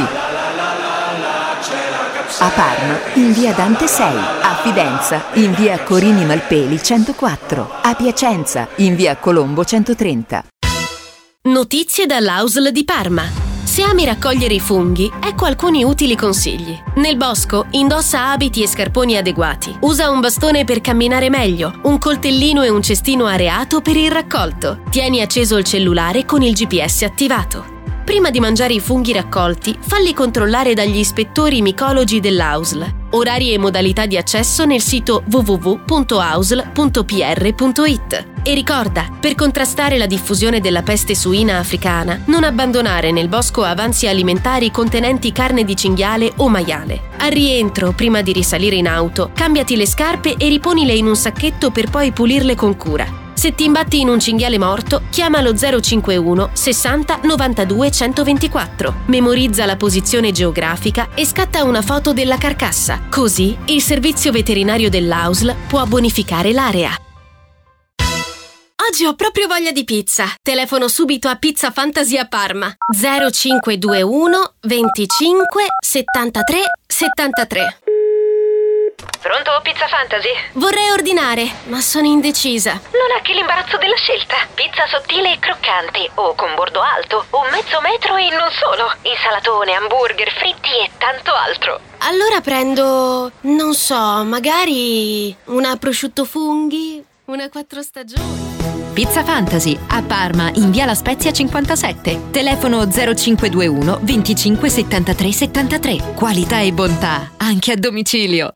A Parma in via Dante 6, a Fidenza in via Corini Malpeli 104, a Piacenza in via Colombo 130. Notizie dall'AUSL di Parma. Se ami raccogliere i funghi, ecco alcuni utili consigli. Nel bosco, indossa abiti e scarponi adeguati. Usa un bastone per camminare meglio, un coltellino e un cestino areato per il raccolto. Tieni acceso il cellulare con il GPS attivato. Prima di mangiare i funghi raccolti, falli controllare dagli ispettori micologi dell'AUSL. Orari e modalità di accesso nel sito www.ausl.pr.it. E ricorda, per contrastare la diffusione della peste suina africana, non abbandonare nel bosco avanzi alimentari contenenti carne di cinghiale o maiale. Al rientro, prima di risalire in auto, cambiati le scarpe e riponile in un sacchetto per poi pulirle con cura. Se ti imbatti in un cinghiale morto, chiama lo 051 60 92 124. Memorizza la posizione geografica e scatta una foto della carcassa. Così il servizio veterinario dell'AUSL può bonificare l'area. Oggi ho proprio voglia di pizza. Telefono subito a Pizza Fantasy a Parma. 0521 25 73 73. Pronto, Pizza Fantasy? Vorrei ordinare, ma sono indecisa. Non è che l'imbarazzo della scelta. Pizza sottile e croccante, o con bordo alto, o mezzo metro e non solo. Insalatone, hamburger, fritti e tanto altro. Allora prendo, non so, magari una prosciutto funghi, una 4 stagioni. Pizza Fantasy a Parma in via La Spezia 57. Telefono 0521 25 73 73. Qualità e bontà anche a domicilio.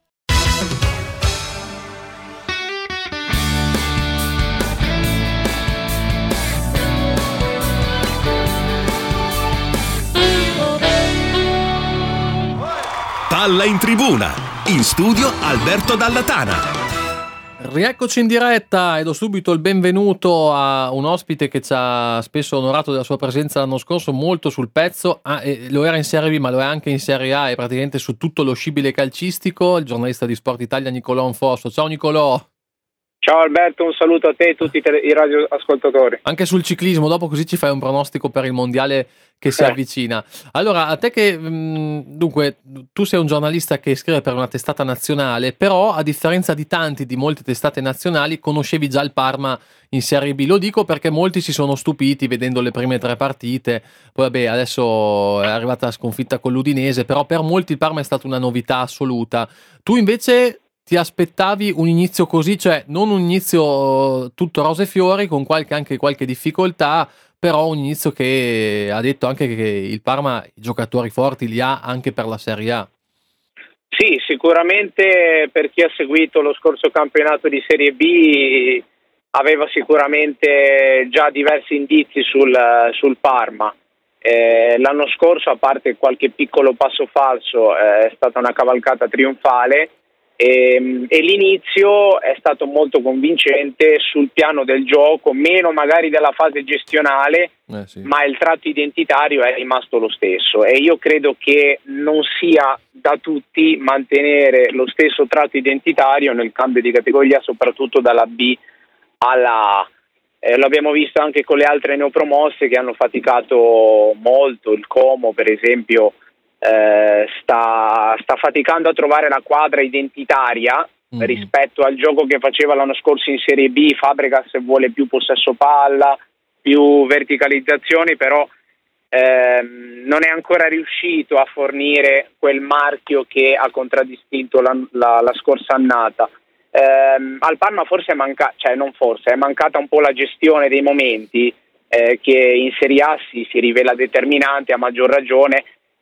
Palla in tribuna. In studio Alberto Dallatana. Rieccoci in diretta e do subito il benvenuto a un ospite che ci ha spesso onorato della sua presenza l'anno scorso, molto sul pezzo, lo era in Serie B ma lo è anche in Serie A e praticamente su tutto lo scibile calcistico, il giornalista di Sport Italia Nicolò Onfosso. Ciao Nicolò. Ciao Alberto, un saluto a te e a tutti i radioascoltatori. Anche sul ciclismo, dopo così ci fai un pronostico per il mondiale che si avvicina. Allora, a te che dunque tu sei un giornalista che scrive per una testata nazionale, però a differenza di molte testate nazionali, conoscevi già il Parma in Serie B. Lo dico perché molti si sono stupiti vedendo le prime 3 partite. Poi vabbè, adesso è arrivata la sconfitta con l'Udinese, però per molti il Parma è stata una novità assoluta. Tu invece ti aspettavi un inizio così, cioè non un inizio tutto rose e fiori, con anche qualche difficoltà, però un inizio che ha detto anche che il Parma i giocatori forti li ha anche per la Serie A. Sì, sicuramente per chi ha seguito lo scorso campionato di Serie B aveva sicuramente già diversi indizi sul Parma. L'anno scorso, a parte qualche piccolo passo falso, è stata una cavalcata trionfale. E l'inizio è stato molto convincente sul piano del gioco, meno magari della fase gestionale, sì. Ma il tratto identitario è rimasto lo stesso e io credo che non sia da tutti mantenere lo stesso tratto identitario nel cambio di categoria, soprattutto dalla B alla A. Lo abbiamo visto anche con le altre neopromosse che hanno faticato molto. Il Como, per esempio, sta faticando a trovare la quadra identitaria rispetto al gioco che faceva l'anno scorso in Serie B. Fabregas vuole più possesso palla, più verticalizzazione, però non è ancora riuscito a fornire quel marchio che ha contraddistinto la scorsa annata. Al Parma forse è mancata un po' la gestione dei momenti, che in Serie A si rivela determinante, a maggior ragione.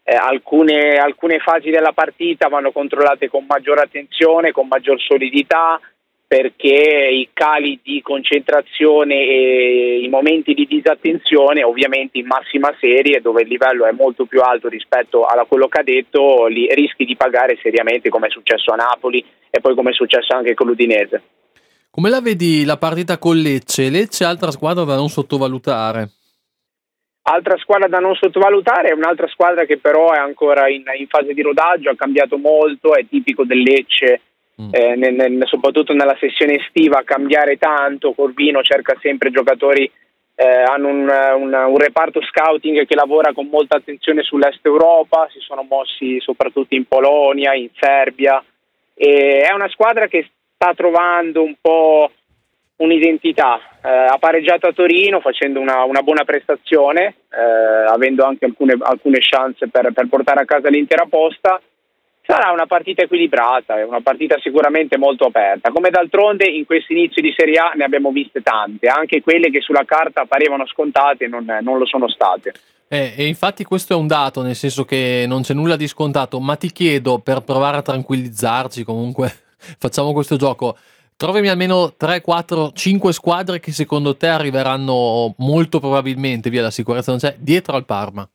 Alcune fasi della partita vanno controllate con maggior attenzione, con maggior solidità, perché i cali di concentrazione e i momenti di disattenzione, ovviamente in massima serie, dove il livello è molto più alto rispetto a quello cadetto, li rischi di pagare seriamente, come è successo a Napoli e poi come è successo anche con l'Udinese. Come la vedi la partita con Lecce? Lecce è altra squadra da non sottovalutare. Altra squadra da non sottovalutare, è un'altra squadra che però è ancora in fase di rodaggio, ha cambiato molto, è tipico del Lecce, soprattutto nella sessione estiva, cambiare tanto. Corvino cerca sempre giocatori, hanno un reparto scouting che lavora con molta attenzione sull'Est Europa, si sono mossi soprattutto in Polonia, in Serbia, e è una squadra che sta trovando un po' un'identità. Ha pareggiato a Torino facendo una buona prestazione, avendo anche alcune chance per portare a casa l'intera posta. Sarà una partita equilibrata, è una partita sicuramente molto aperta, come d'altronde in questi inizi di Serie A ne abbiamo viste tante, anche quelle che sulla carta parevano scontate non lo sono state. E infatti questo è un dato, nel senso che non c'è nulla di scontato, ma ti chiedo, per provare a tranquillizzarci, comunque facciamo questo gioco, trovami almeno 3, 4, 5 squadre che secondo te arriveranno molto probabilmente, via la sicurezza non c'è, dietro al Parma.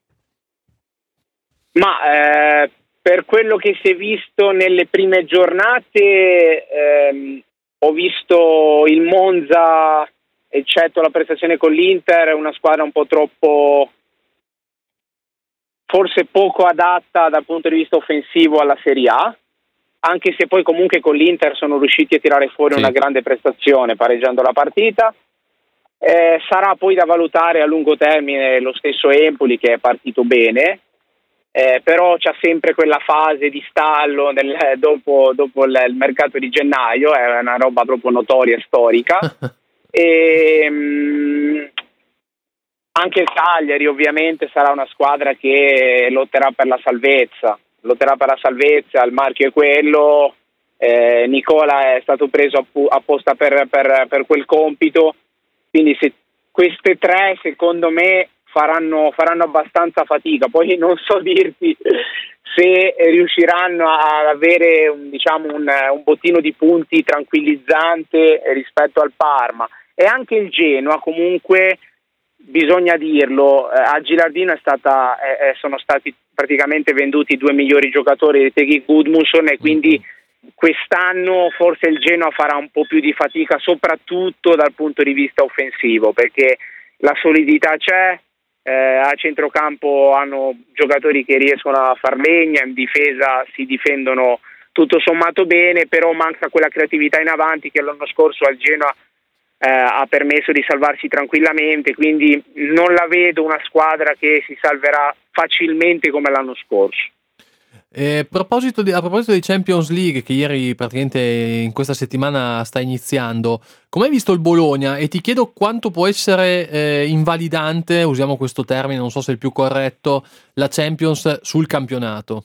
Ma per quello che si è visto nelle prime giornate, ho visto il Monza, eccetto la prestazione con l'Inter, una squadra un po' troppo, forse poco adatta dal punto di vista offensivo alla Serie A, anche se poi comunque con l'Inter sono riusciti a tirare fuori una grande prestazione pareggiando la partita. Sarà poi da valutare a lungo termine lo stesso Empoli, che è partito bene, però c'ha sempre quella fase di stallo dopo il mercato di gennaio, è una roba proprio notoria e storica. Anche il Cagliari ovviamente sarà una squadra che lotterà per la salvezza, il marchio è quello. Nicola è stato preso apposta per quel compito, quindi se queste tre secondo me faranno abbastanza fatica. Poi non so dirti se riusciranno ad avere un bottino di punti tranquillizzante rispetto al Parma. E anche il Genoa comunque bisogna dirlo, a Gilardino sono stati praticamente venduti i 2 migliori giocatori di Teghi Gudmundsson, e quindi quest'anno forse il Genoa farà un po' più di fatica, soprattutto dal punto di vista offensivo, perché la solidità c'è, a centrocampo hanno giocatori che riescono a far legna, in difesa si difendono tutto sommato bene, però manca quella creatività in avanti che l'anno scorso al Genoa ha permesso di salvarsi tranquillamente, quindi non la vedo una squadra che si salverà facilmente come l'anno scorso. A proposito di Champions League, che ieri praticamente in questa settimana sta iniziando, come hai visto il Bologna? E ti chiedo quanto può essere invalidante, usiamo questo termine, non so se è il più corretto, la Champions sul campionato.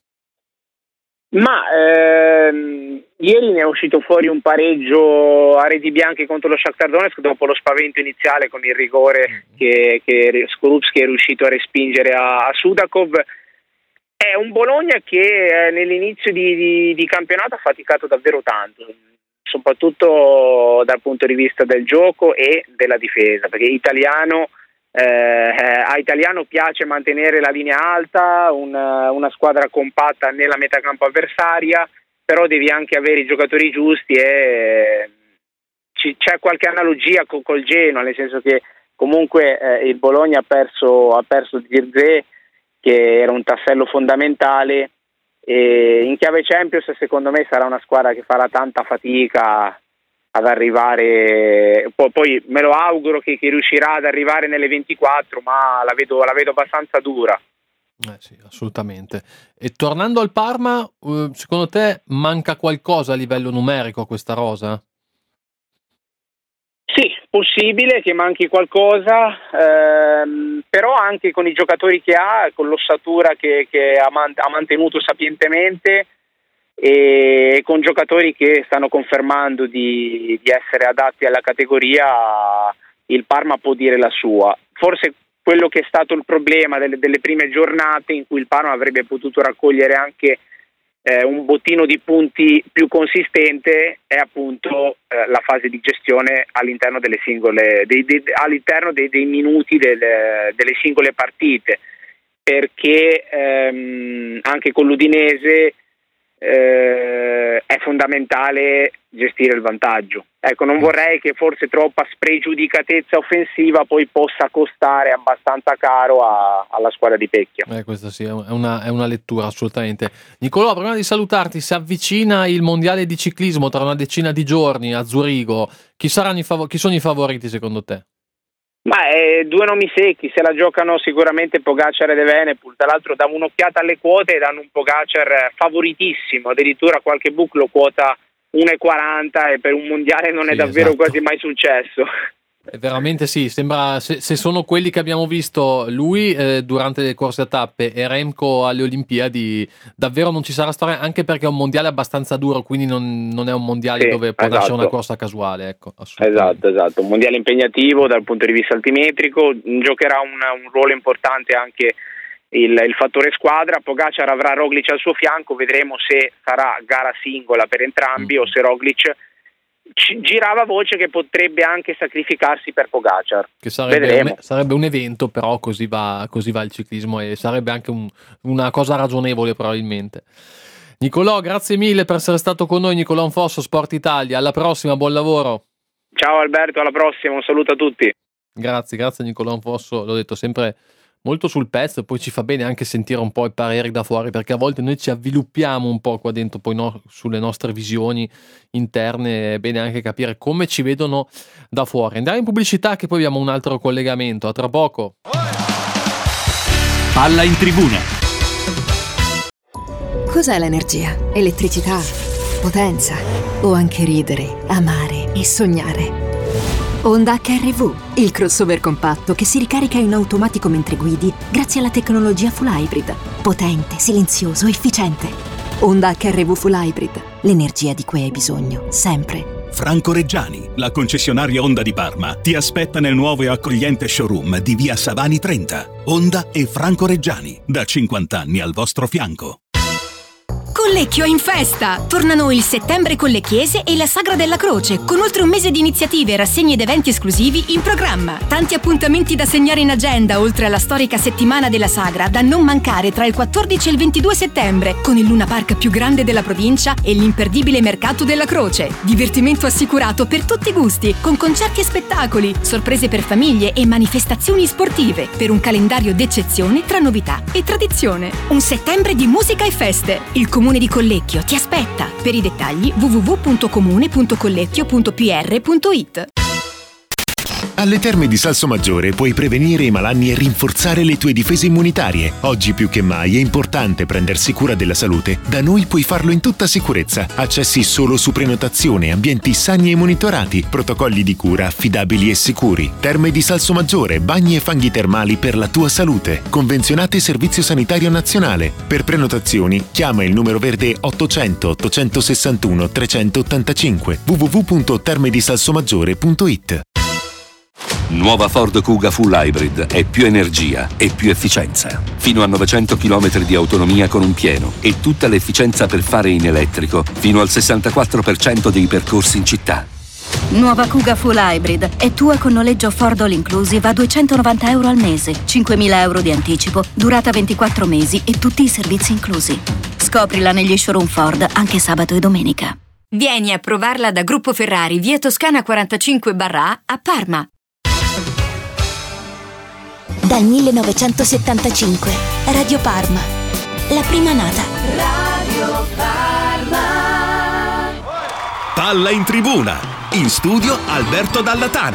Ma ieri ne è uscito fuori un pareggio a reti bianche contro lo Shakhtar Donetsk dopo lo spavento iniziale con il rigore che Skorupski è riuscito a respingere a Sudakov. È un Bologna che nell'inizio di campionato ha faticato davvero tanto, soprattutto dal punto di vista del gioco e della difesa, perché a Italiano piace mantenere la linea alta, una squadra compatta nella metacampo avversaria, però devi anche avere i giocatori giusti, e c'è qualche analogia col Genoa, nel senso che comunque il Bologna ha perso Zirkzee, che era un tassello fondamentale, e in chiave Champions secondo me sarà una squadra che farà tanta fatica ad arrivare, poi me lo auguro che riuscirà ad arrivare nelle 24, ma la vedo abbastanza dura. Sì, assolutamente. E tornando al Parma, secondo te manca qualcosa a livello numerico a questa rosa? Sì, possibile che manchi qualcosa, però anche con i giocatori che ha, con l'ossatura che ha mantenuto sapientemente, e con giocatori che stanno confermando di essere adatti alla categoria, il Parma può dire la sua. Forse quello che è stato il problema delle prime giornate, in cui il Parma avrebbe potuto raccogliere anche un bottino di punti più consistente, è appunto la fase di gestione all'interno delle singole all'interno dei minuti delle singole partite, perché anche con l'Udinese è fondamentale gestire il vantaggio. Ecco, non vorrei che forse troppa spregiudicatezza offensiva poi possa costare abbastanza caro alla squadra di Pecchia. Questa sì, è una lettura assolutamente. Nicolò, prima di salutarti, si avvicina il mondiale di ciclismo tra una decina di giorni a Zurigo. Chi sono i favoriti secondo te? Ma due nomi secchi, se la giocano sicuramente Pogacar ed Evenepoel. Tra l'altro davo un'occhiata alle quote e danno un Pogacar favoritissimo, addirittura qualche book lo quota 1,40, e per un mondiale non è davvero quasi mai successo. Veramente sì, sembra, se sono quelli che abbiamo visto lui durante le corse a tappe e Remco alle Olimpiadi, davvero non ci sarà storia, anche perché è un mondiale abbastanza duro, quindi non è un mondiale dove può nascere una corsa casuale, ecco. Esatto, un mondiale impegnativo dal punto di vista altimetrico, giocherà un ruolo importante anche il fattore squadra. Pogacar avrà Roglic al suo fianco, vedremo se sarà gara singola per entrambi o se Roglic girava voce che potrebbe anche sacrificarsi per Pogacar, che sarebbe un evento, però così va il ciclismo, e sarebbe anche una cosa ragionevole probabilmente. Nicolò, grazie mille per essere stato con noi. Nicolò Anfosso, Sport Italia, alla prossima, buon lavoro. Ciao Alberto, alla prossima, un saluto a tutti. Grazie Nicolò Anfosso, l'ho detto, sempre molto sul pezzo, e poi ci fa bene anche sentire un po' i pareri da fuori, perché a volte noi ci avviluppiamo un po' qua dentro, poi sulle nostre visioni interne, è bene anche capire come ci vedono da fuori. Andiamo in pubblicità, che poi abbiamo un altro collegamento. A tra poco. Palla in tribuna. Cos'è l'energia? Elettricità, potenza o anche ridere, amare e sognare? Honda HR-V, il crossover compatto che si ricarica in automatico mentre guidi grazie alla tecnologia Full Hybrid. Potente, silenzioso, efficiente. Honda HR-V Full Hybrid, l'energia di cui hai bisogno, sempre. Franco Reggiani, la concessionaria Honda di Parma, ti aspetta nel nuovo e accogliente showroom di via Savani 30. Honda e Franco Reggiani, da 50 anni al vostro fianco. Collecchio è in festa! Tornano il Settembre con le Chiese e la Sagra della Croce, con oltre un mese di iniziative, rassegne ed eventi esclusivi in programma. Tanti appuntamenti da segnare in agenda, oltre alla storica settimana della Sagra, da non mancare tra il 14 e il 22 settembre, con il Luna Park più grande della provincia e l'imperdibile Mercato della Croce. Divertimento assicurato per tutti i gusti, con concerti e spettacoli, sorprese per famiglie e manifestazioni sportive, per un calendario d'eccezione tra novità e tradizione. Un settembre di musica e feste. Il Comune di Collecchio ti aspetta. Per i dettagli www.comune.collecchio.pr.it. Alle Terme di Salsomaggiore puoi prevenire i malanni e rinforzare le tue difese immunitarie. Oggi più che mai è importante prendersi cura della salute. Da noi puoi farlo in tutta sicurezza. Accessi solo su prenotazione, ambienti sani e monitorati, protocolli di cura affidabili e sicuri. Terme di Salsomaggiore, bagni e fanghi termali per la tua salute. Convenzionate Servizio Sanitario Nazionale. Per prenotazioni chiama il numero verde 800 861 385 www.termedisalsomaggiore.it. Nuova Ford Kuga Full Hybrid è più energia e più efficienza. Fino a 900 km di autonomia con un pieno e tutta l'efficienza per fare in elettrico fino al 64% dei percorsi in città. Nuova Kuga Full Hybrid è tua con noleggio Ford All Inclusive a €290 al mese, €5.000 di anticipo, durata 24 mesi e tutti i servizi inclusi. Scoprila negli showroom Ford anche sabato e domenica. Vieni a provarla da Gruppo Ferrari, via Toscana 45/A a Parma. Dal 1975, Radio Parma, la prima nata. Radio Parma. Palla in tribuna, in studio Alberto Dallatana.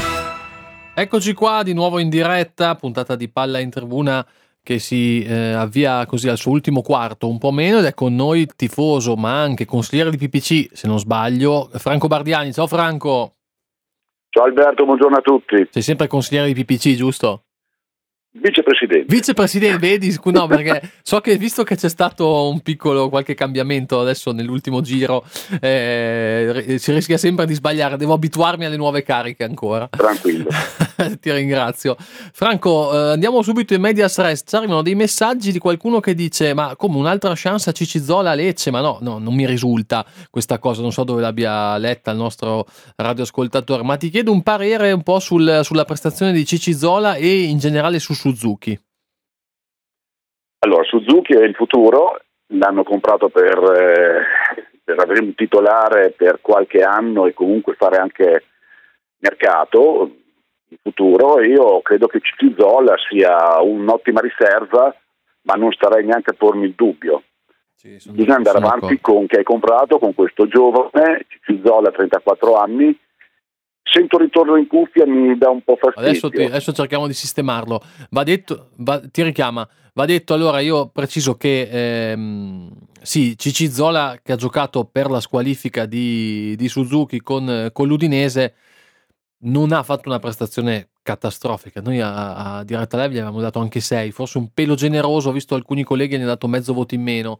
Eccoci qua di nuovo in diretta, puntata di Palla in tribuna che si avvia così al suo ultimo quarto, un po' meno, ed è con noi il tifoso ma anche consigliere di PPC, se non sbaglio, Franco Bardiani. Ciao Franco. Ciao Alberto, buongiorno a tutti. Sei sempre consigliere di PPC, giusto? Vicepresidente, vedi? No, perché so che visto che c'è stato qualche cambiamento adesso nell'ultimo giro, si rischia sempre di sbagliare, devo abituarmi alle nuove cariche ancora. Tranquillo. Ti ringrazio. Franco, andiamo subito in medias res. Ci arrivano dei messaggi di qualcuno che dice: ma come un'altra chance a Cicizola a Lecce? Ma no, non mi risulta questa cosa, non so dove l'abbia letta il nostro radioascoltatore, ma ti chiedo un parere un po' sulla prestazione di Cicizola e in generale su Suzuki. Allora, Suzuki è il futuro, l'hanno comprato per avere un titolare per qualche anno e comunque fare anche mercato in futuro. Io credo che Cicizola sia un'ottima riserva, ma non starei neanche a pormi il dubbio. Bisogna andare avanti con chi hai comprato, con questo giovane. Cicizola, 34 anni. Sento il ritorno in cuffia, mi dà un po' fastidio. Adesso cerchiamo di sistemarlo. Ti richiama. Va detto, allora, io preciso che sì, Cicizola, che ha giocato per la squalifica di Suzuki con l'Udinese, non ha fatto una prestazione catastrofica. Noi a Diretta Live gli avevamo dato anche 6, forse un pelo generoso, ho visto alcuni colleghi ne hanno dato mezzo voto in meno,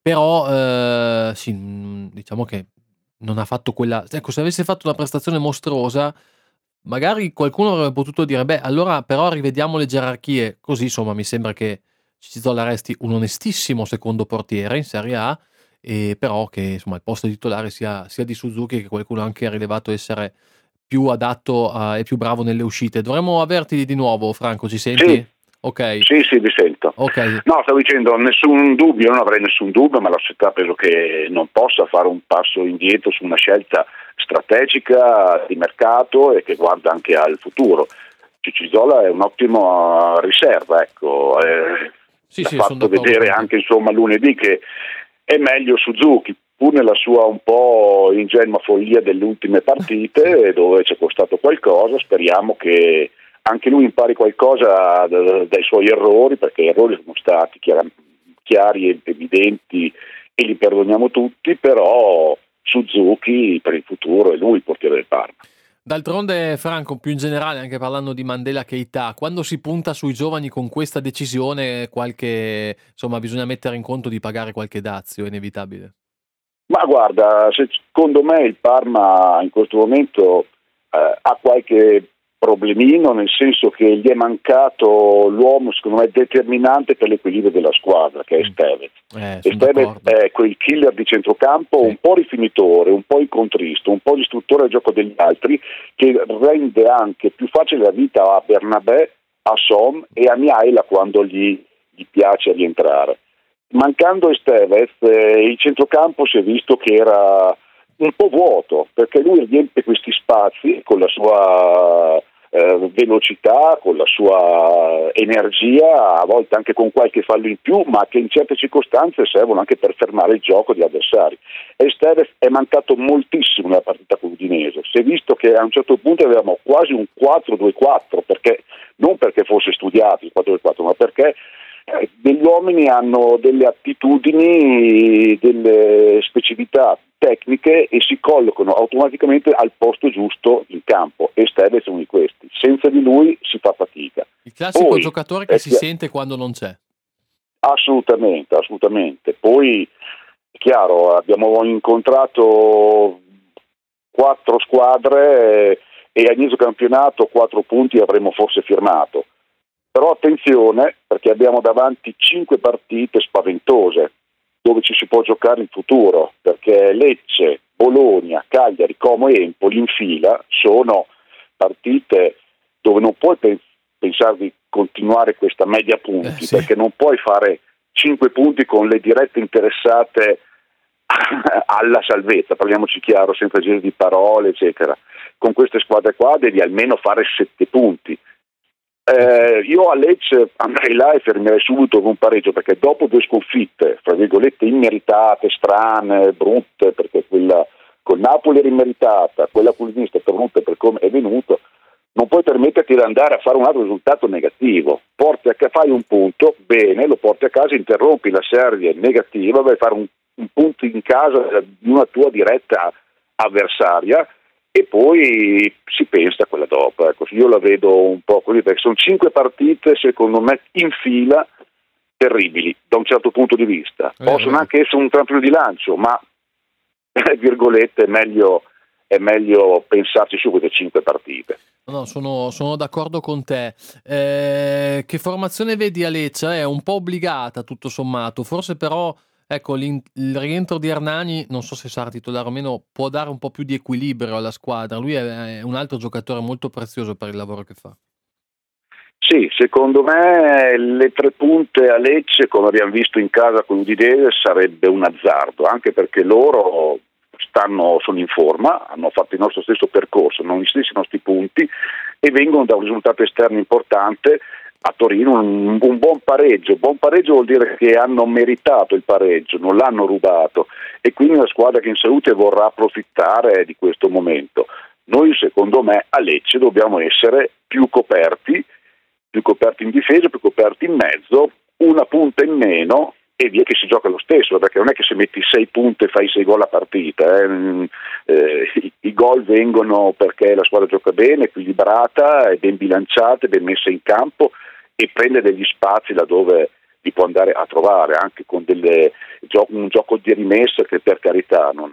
però sì, diciamo che non ha fatto quella. Ecco, se avesse fatto una prestazione mostruosa, magari qualcuno avrebbe potuto dire: beh, allora però rivediamo le gerarchie. Così, insomma, mi sembra che Cicizola resti un onestissimo secondo portiere in Serie A, e però che insomma il posto titolare sia di Suzuki, che qualcuno ha anche rilevato essere più adatto e più bravo nelle uscite. Dovremmo averti di nuovo, Franco, ci senti? Sì. Ok. Sì, vi sento. Okay. No, stavo dicendo, nessun dubbio, non avrei nessun dubbio, ma la società penso che non possa fare un passo indietro su una scelta strategica di mercato e che guarda anche al futuro. Cicizola è un'ottima riserva, ecco. Sì, ha fatto vedere anche insomma lunedì che è meglio Suzuki, pur nella sua un po' ingenua follia delle ultime partite dove ci è costato qualcosa. Speriamo che anche lui impari qualcosa dai suoi errori, perché gli errori sono stati chiari e evidenti e li perdoniamo tutti, però Suzuki per il futuro è lui il portiere del Parma. D'altronde, Franco, più in generale, anche parlando di Mandela Keita, quando si punta sui giovani con questa decisione, bisogna mettere in conto di pagare qualche dazio, è inevitabile. Ma guarda, secondo me il Parma in questo momento ha qualche problemino, nel senso che gli è mancato l'uomo secondo me determinante per l'equilibrio della squadra, che è Estevez. Estevez è quel killer di centrocampo, un po' rifinitore, un po' incontristo, un po' distruttore del gioco degli altri, che rende anche più facile la vita a Bernabé, a Son e a Miaila quando gli piace rientrare. Mancando Estevez, il centrocampo si è visto che era un po' vuoto, perché lui riempie questi spazi con la sua velocità, con la sua energia, a volte anche con qualche fallo in più, ma che in certe circostanze servono anche per fermare il gioco degli avversari. Estevez è mancato moltissimo nella partita con l'Udinese. Si è visto che a un certo punto avevamo quasi un 4-2-4, perché non perché fosse studiato il 4-2-4, ma perché degli uomini hanno delle attitudini, delle specificità tecniche e si collocano automaticamente al posto giusto in campo, e Estevez è uno di questi. Senza di lui si fa fatica. Il classico giocatore che si sente quando non c'è. Assolutamente. Poi è chiaro, abbiamo incontrato 4 squadre e a inizio campionato 4 punti avremmo forse firmato. Però attenzione, perché abbiamo davanti 5 partite spaventose dove ci si può giocare il futuro, perché Lecce, Bologna, Cagliari, Como e Empoli in fila sono partite dove non puoi pensare di continuare questa media punti, perché non puoi fare 5 punti con le dirette interessate alla salvezza, parliamoci chiaro, senza giri di parole eccetera. Con queste squadre qua devi almeno fare 7 punti. Io a Lecce andrei là e fermerei subito con un pareggio, perché dopo 2 sconfitte, fra virgolette, immeritate, strane, brutte, perché quella col Napoli era immeritata, quella con l'Udinese è brutta per come è venuto, non puoi permetterti di andare a fare un altro risultato negativo. Fai un punto, bene, lo porti a casa, interrompi la serie negativa, vai a fare un punto in casa di una tua diretta avversaria, e poi si pensa a quella dopo. Ecco, io la vedo un po' così, perché sono 5 partite secondo me in fila terribili da un certo punto di vista. Possono anche essere un trampolino di lancio, ma virgolette è meglio pensarci su queste 5 partite. No, sono d'accordo con te. Che formazione vedi a Lecce? È un po' obbligata tutto sommato, forse però ecco, il rientro di Hernani, non so se sarà titolare o meno, può dare un po' più di equilibrio alla squadra. Lui è un altro giocatore molto prezioso per il lavoro che fa. Sì, secondo me le 3 punte a Lecce, come abbiamo visto in casa con l'Udinese, sarebbe un azzardo, anche perché loro sono in forma, hanno fatto il nostro stesso percorso, hanno gli stessi nostri punti e vengono da un risultato esterno importante. A Torino un buon pareggio. Buon pareggio vuol dire che hanno meritato il pareggio, non l'hanno rubato, e quindi una squadra che in salute vorrà approfittare di questo momento. Noi secondo me a Lecce dobbiamo essere più coperti in difesa, più coperti in mezzo, una punta in meno e via che si gioca lo stesso, perché non è che se metti 6 punti e fai 6 gol a partita. I gol vengono perché la squadra gioca bene, equilibrata, è ben bilanciata, è ben messa in campo e prende degli spazi laddove li può andare a trovare, anche con un gioco di rimessa che per carità non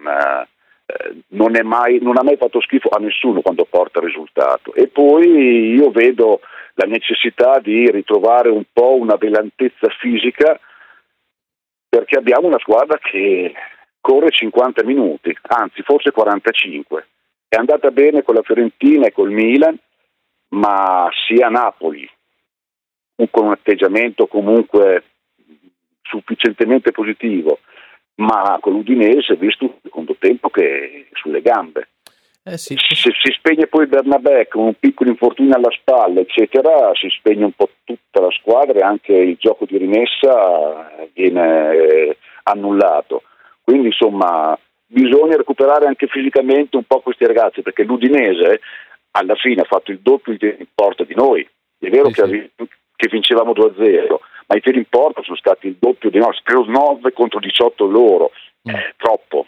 ha mai fatto schifo a nessuno quando porta il risultato. E poi io vedo la necessità di ritrovare un po' una brillantezza fisica, perché abbiamo una squadra che corre 50 minuti, anzi forse 45. È andata bene con la Fiorentina e col Milan, ma sia a Napoli, con un atteggiamento comunque sufficientemente positivo, ma con l'Udinese si è visto un secondo tempo che è sulle gambe. Sì. Se si spegne poi Bernabé con un piccolo infortunio alla spalla eccetera, si spegne un po' tutta la squadra e anche il gioco di rimessa viene annullato. Quindi insomma bisogna recuperare anche fisicamente un po' questi ragazzi, perché l'Udinese alla fine ha fatto il doppio di tiri in porta di noi. È vero che vincevamo 2-0, ma i tiri in porta sono stati il doppio di noi, credo 9 contro 18 loro. Troppo.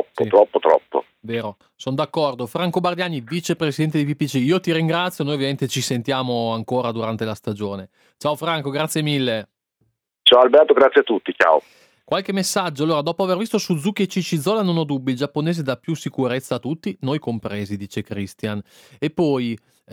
Vero, sono d'accordo. Franco Bardiani, vicepresidente di VPC, io ti ringrazio, noi ovviamente ci sentiamo ancora durante la stagione. Ciao Franco, grazie mille. Ciao Alberto, grazie a tutti, ciao. Qualche messaggio. Allora, dopo aver visto Suzuki e Cicizola non ho dubbi, il giapponese dà più sicurezza a tutti, noi compresi, dice Christian. E poi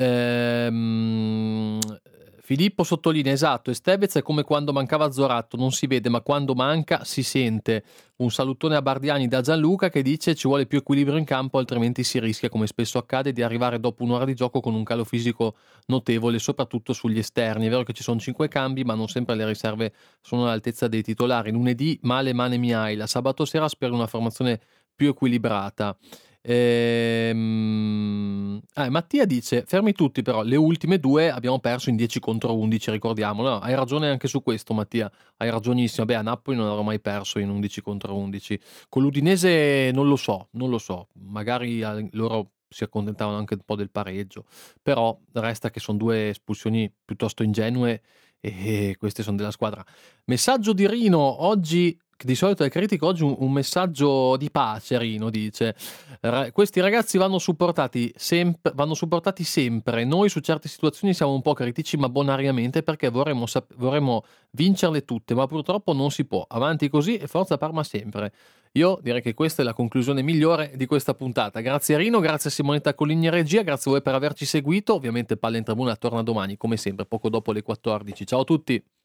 Filippo sottolinea, esatto, Estevez è come quando mancava Zoratto, non si vede ma quando manca si sente. Un salutone a Bardiani da Gianluca che dice ci vuole più equilibrio in campo, altrimenti si rischia, come spesso accade, di arrivare dopo un'ora di gioco con un calo fisico notevole, soprattutto sugli esterni. È vero che ci sono 5 cambi, ma non sempre le riserve sono all'altezza dei titolari. Lunedì male Mane Mihaila, sabato sera spero una formazione più equilibrata. Mattia dice fermi tutti, però le ultime 2 abbiamo perso in 10 contro 11, ricordiamolo. No, hai ragione anche su questo, Mattia, hai ragionissimo. A Napoli non avrò mai perso in 11 contro 11. Con l'Udinese non lo so, magari loro si accontentavano anche un po' del pareggio, però resta che sono 2 espulsioni piuttosto ingenue e queste sono della squadra. Messaggio di Rino, oggi di solito è critico, oggi un messaggio di pace. Rino dice questi ragazzi vanno supportati sempre, noi su certe situazioni siamo un po' critici ma bonariamente, perché vorremmo vincerle tutte, ma purtroppo non si può. Avanti così e forza Parma sempre. Io direi che questa è la conclusione migliore di questa puntata. Grazie Rino, grazie a Simonetta Coligni regia, grazie a voi per averci seguito. Ovviamente Palla in Tribuna torna domani come sempre poco dopo le 14. Ciao a tutti.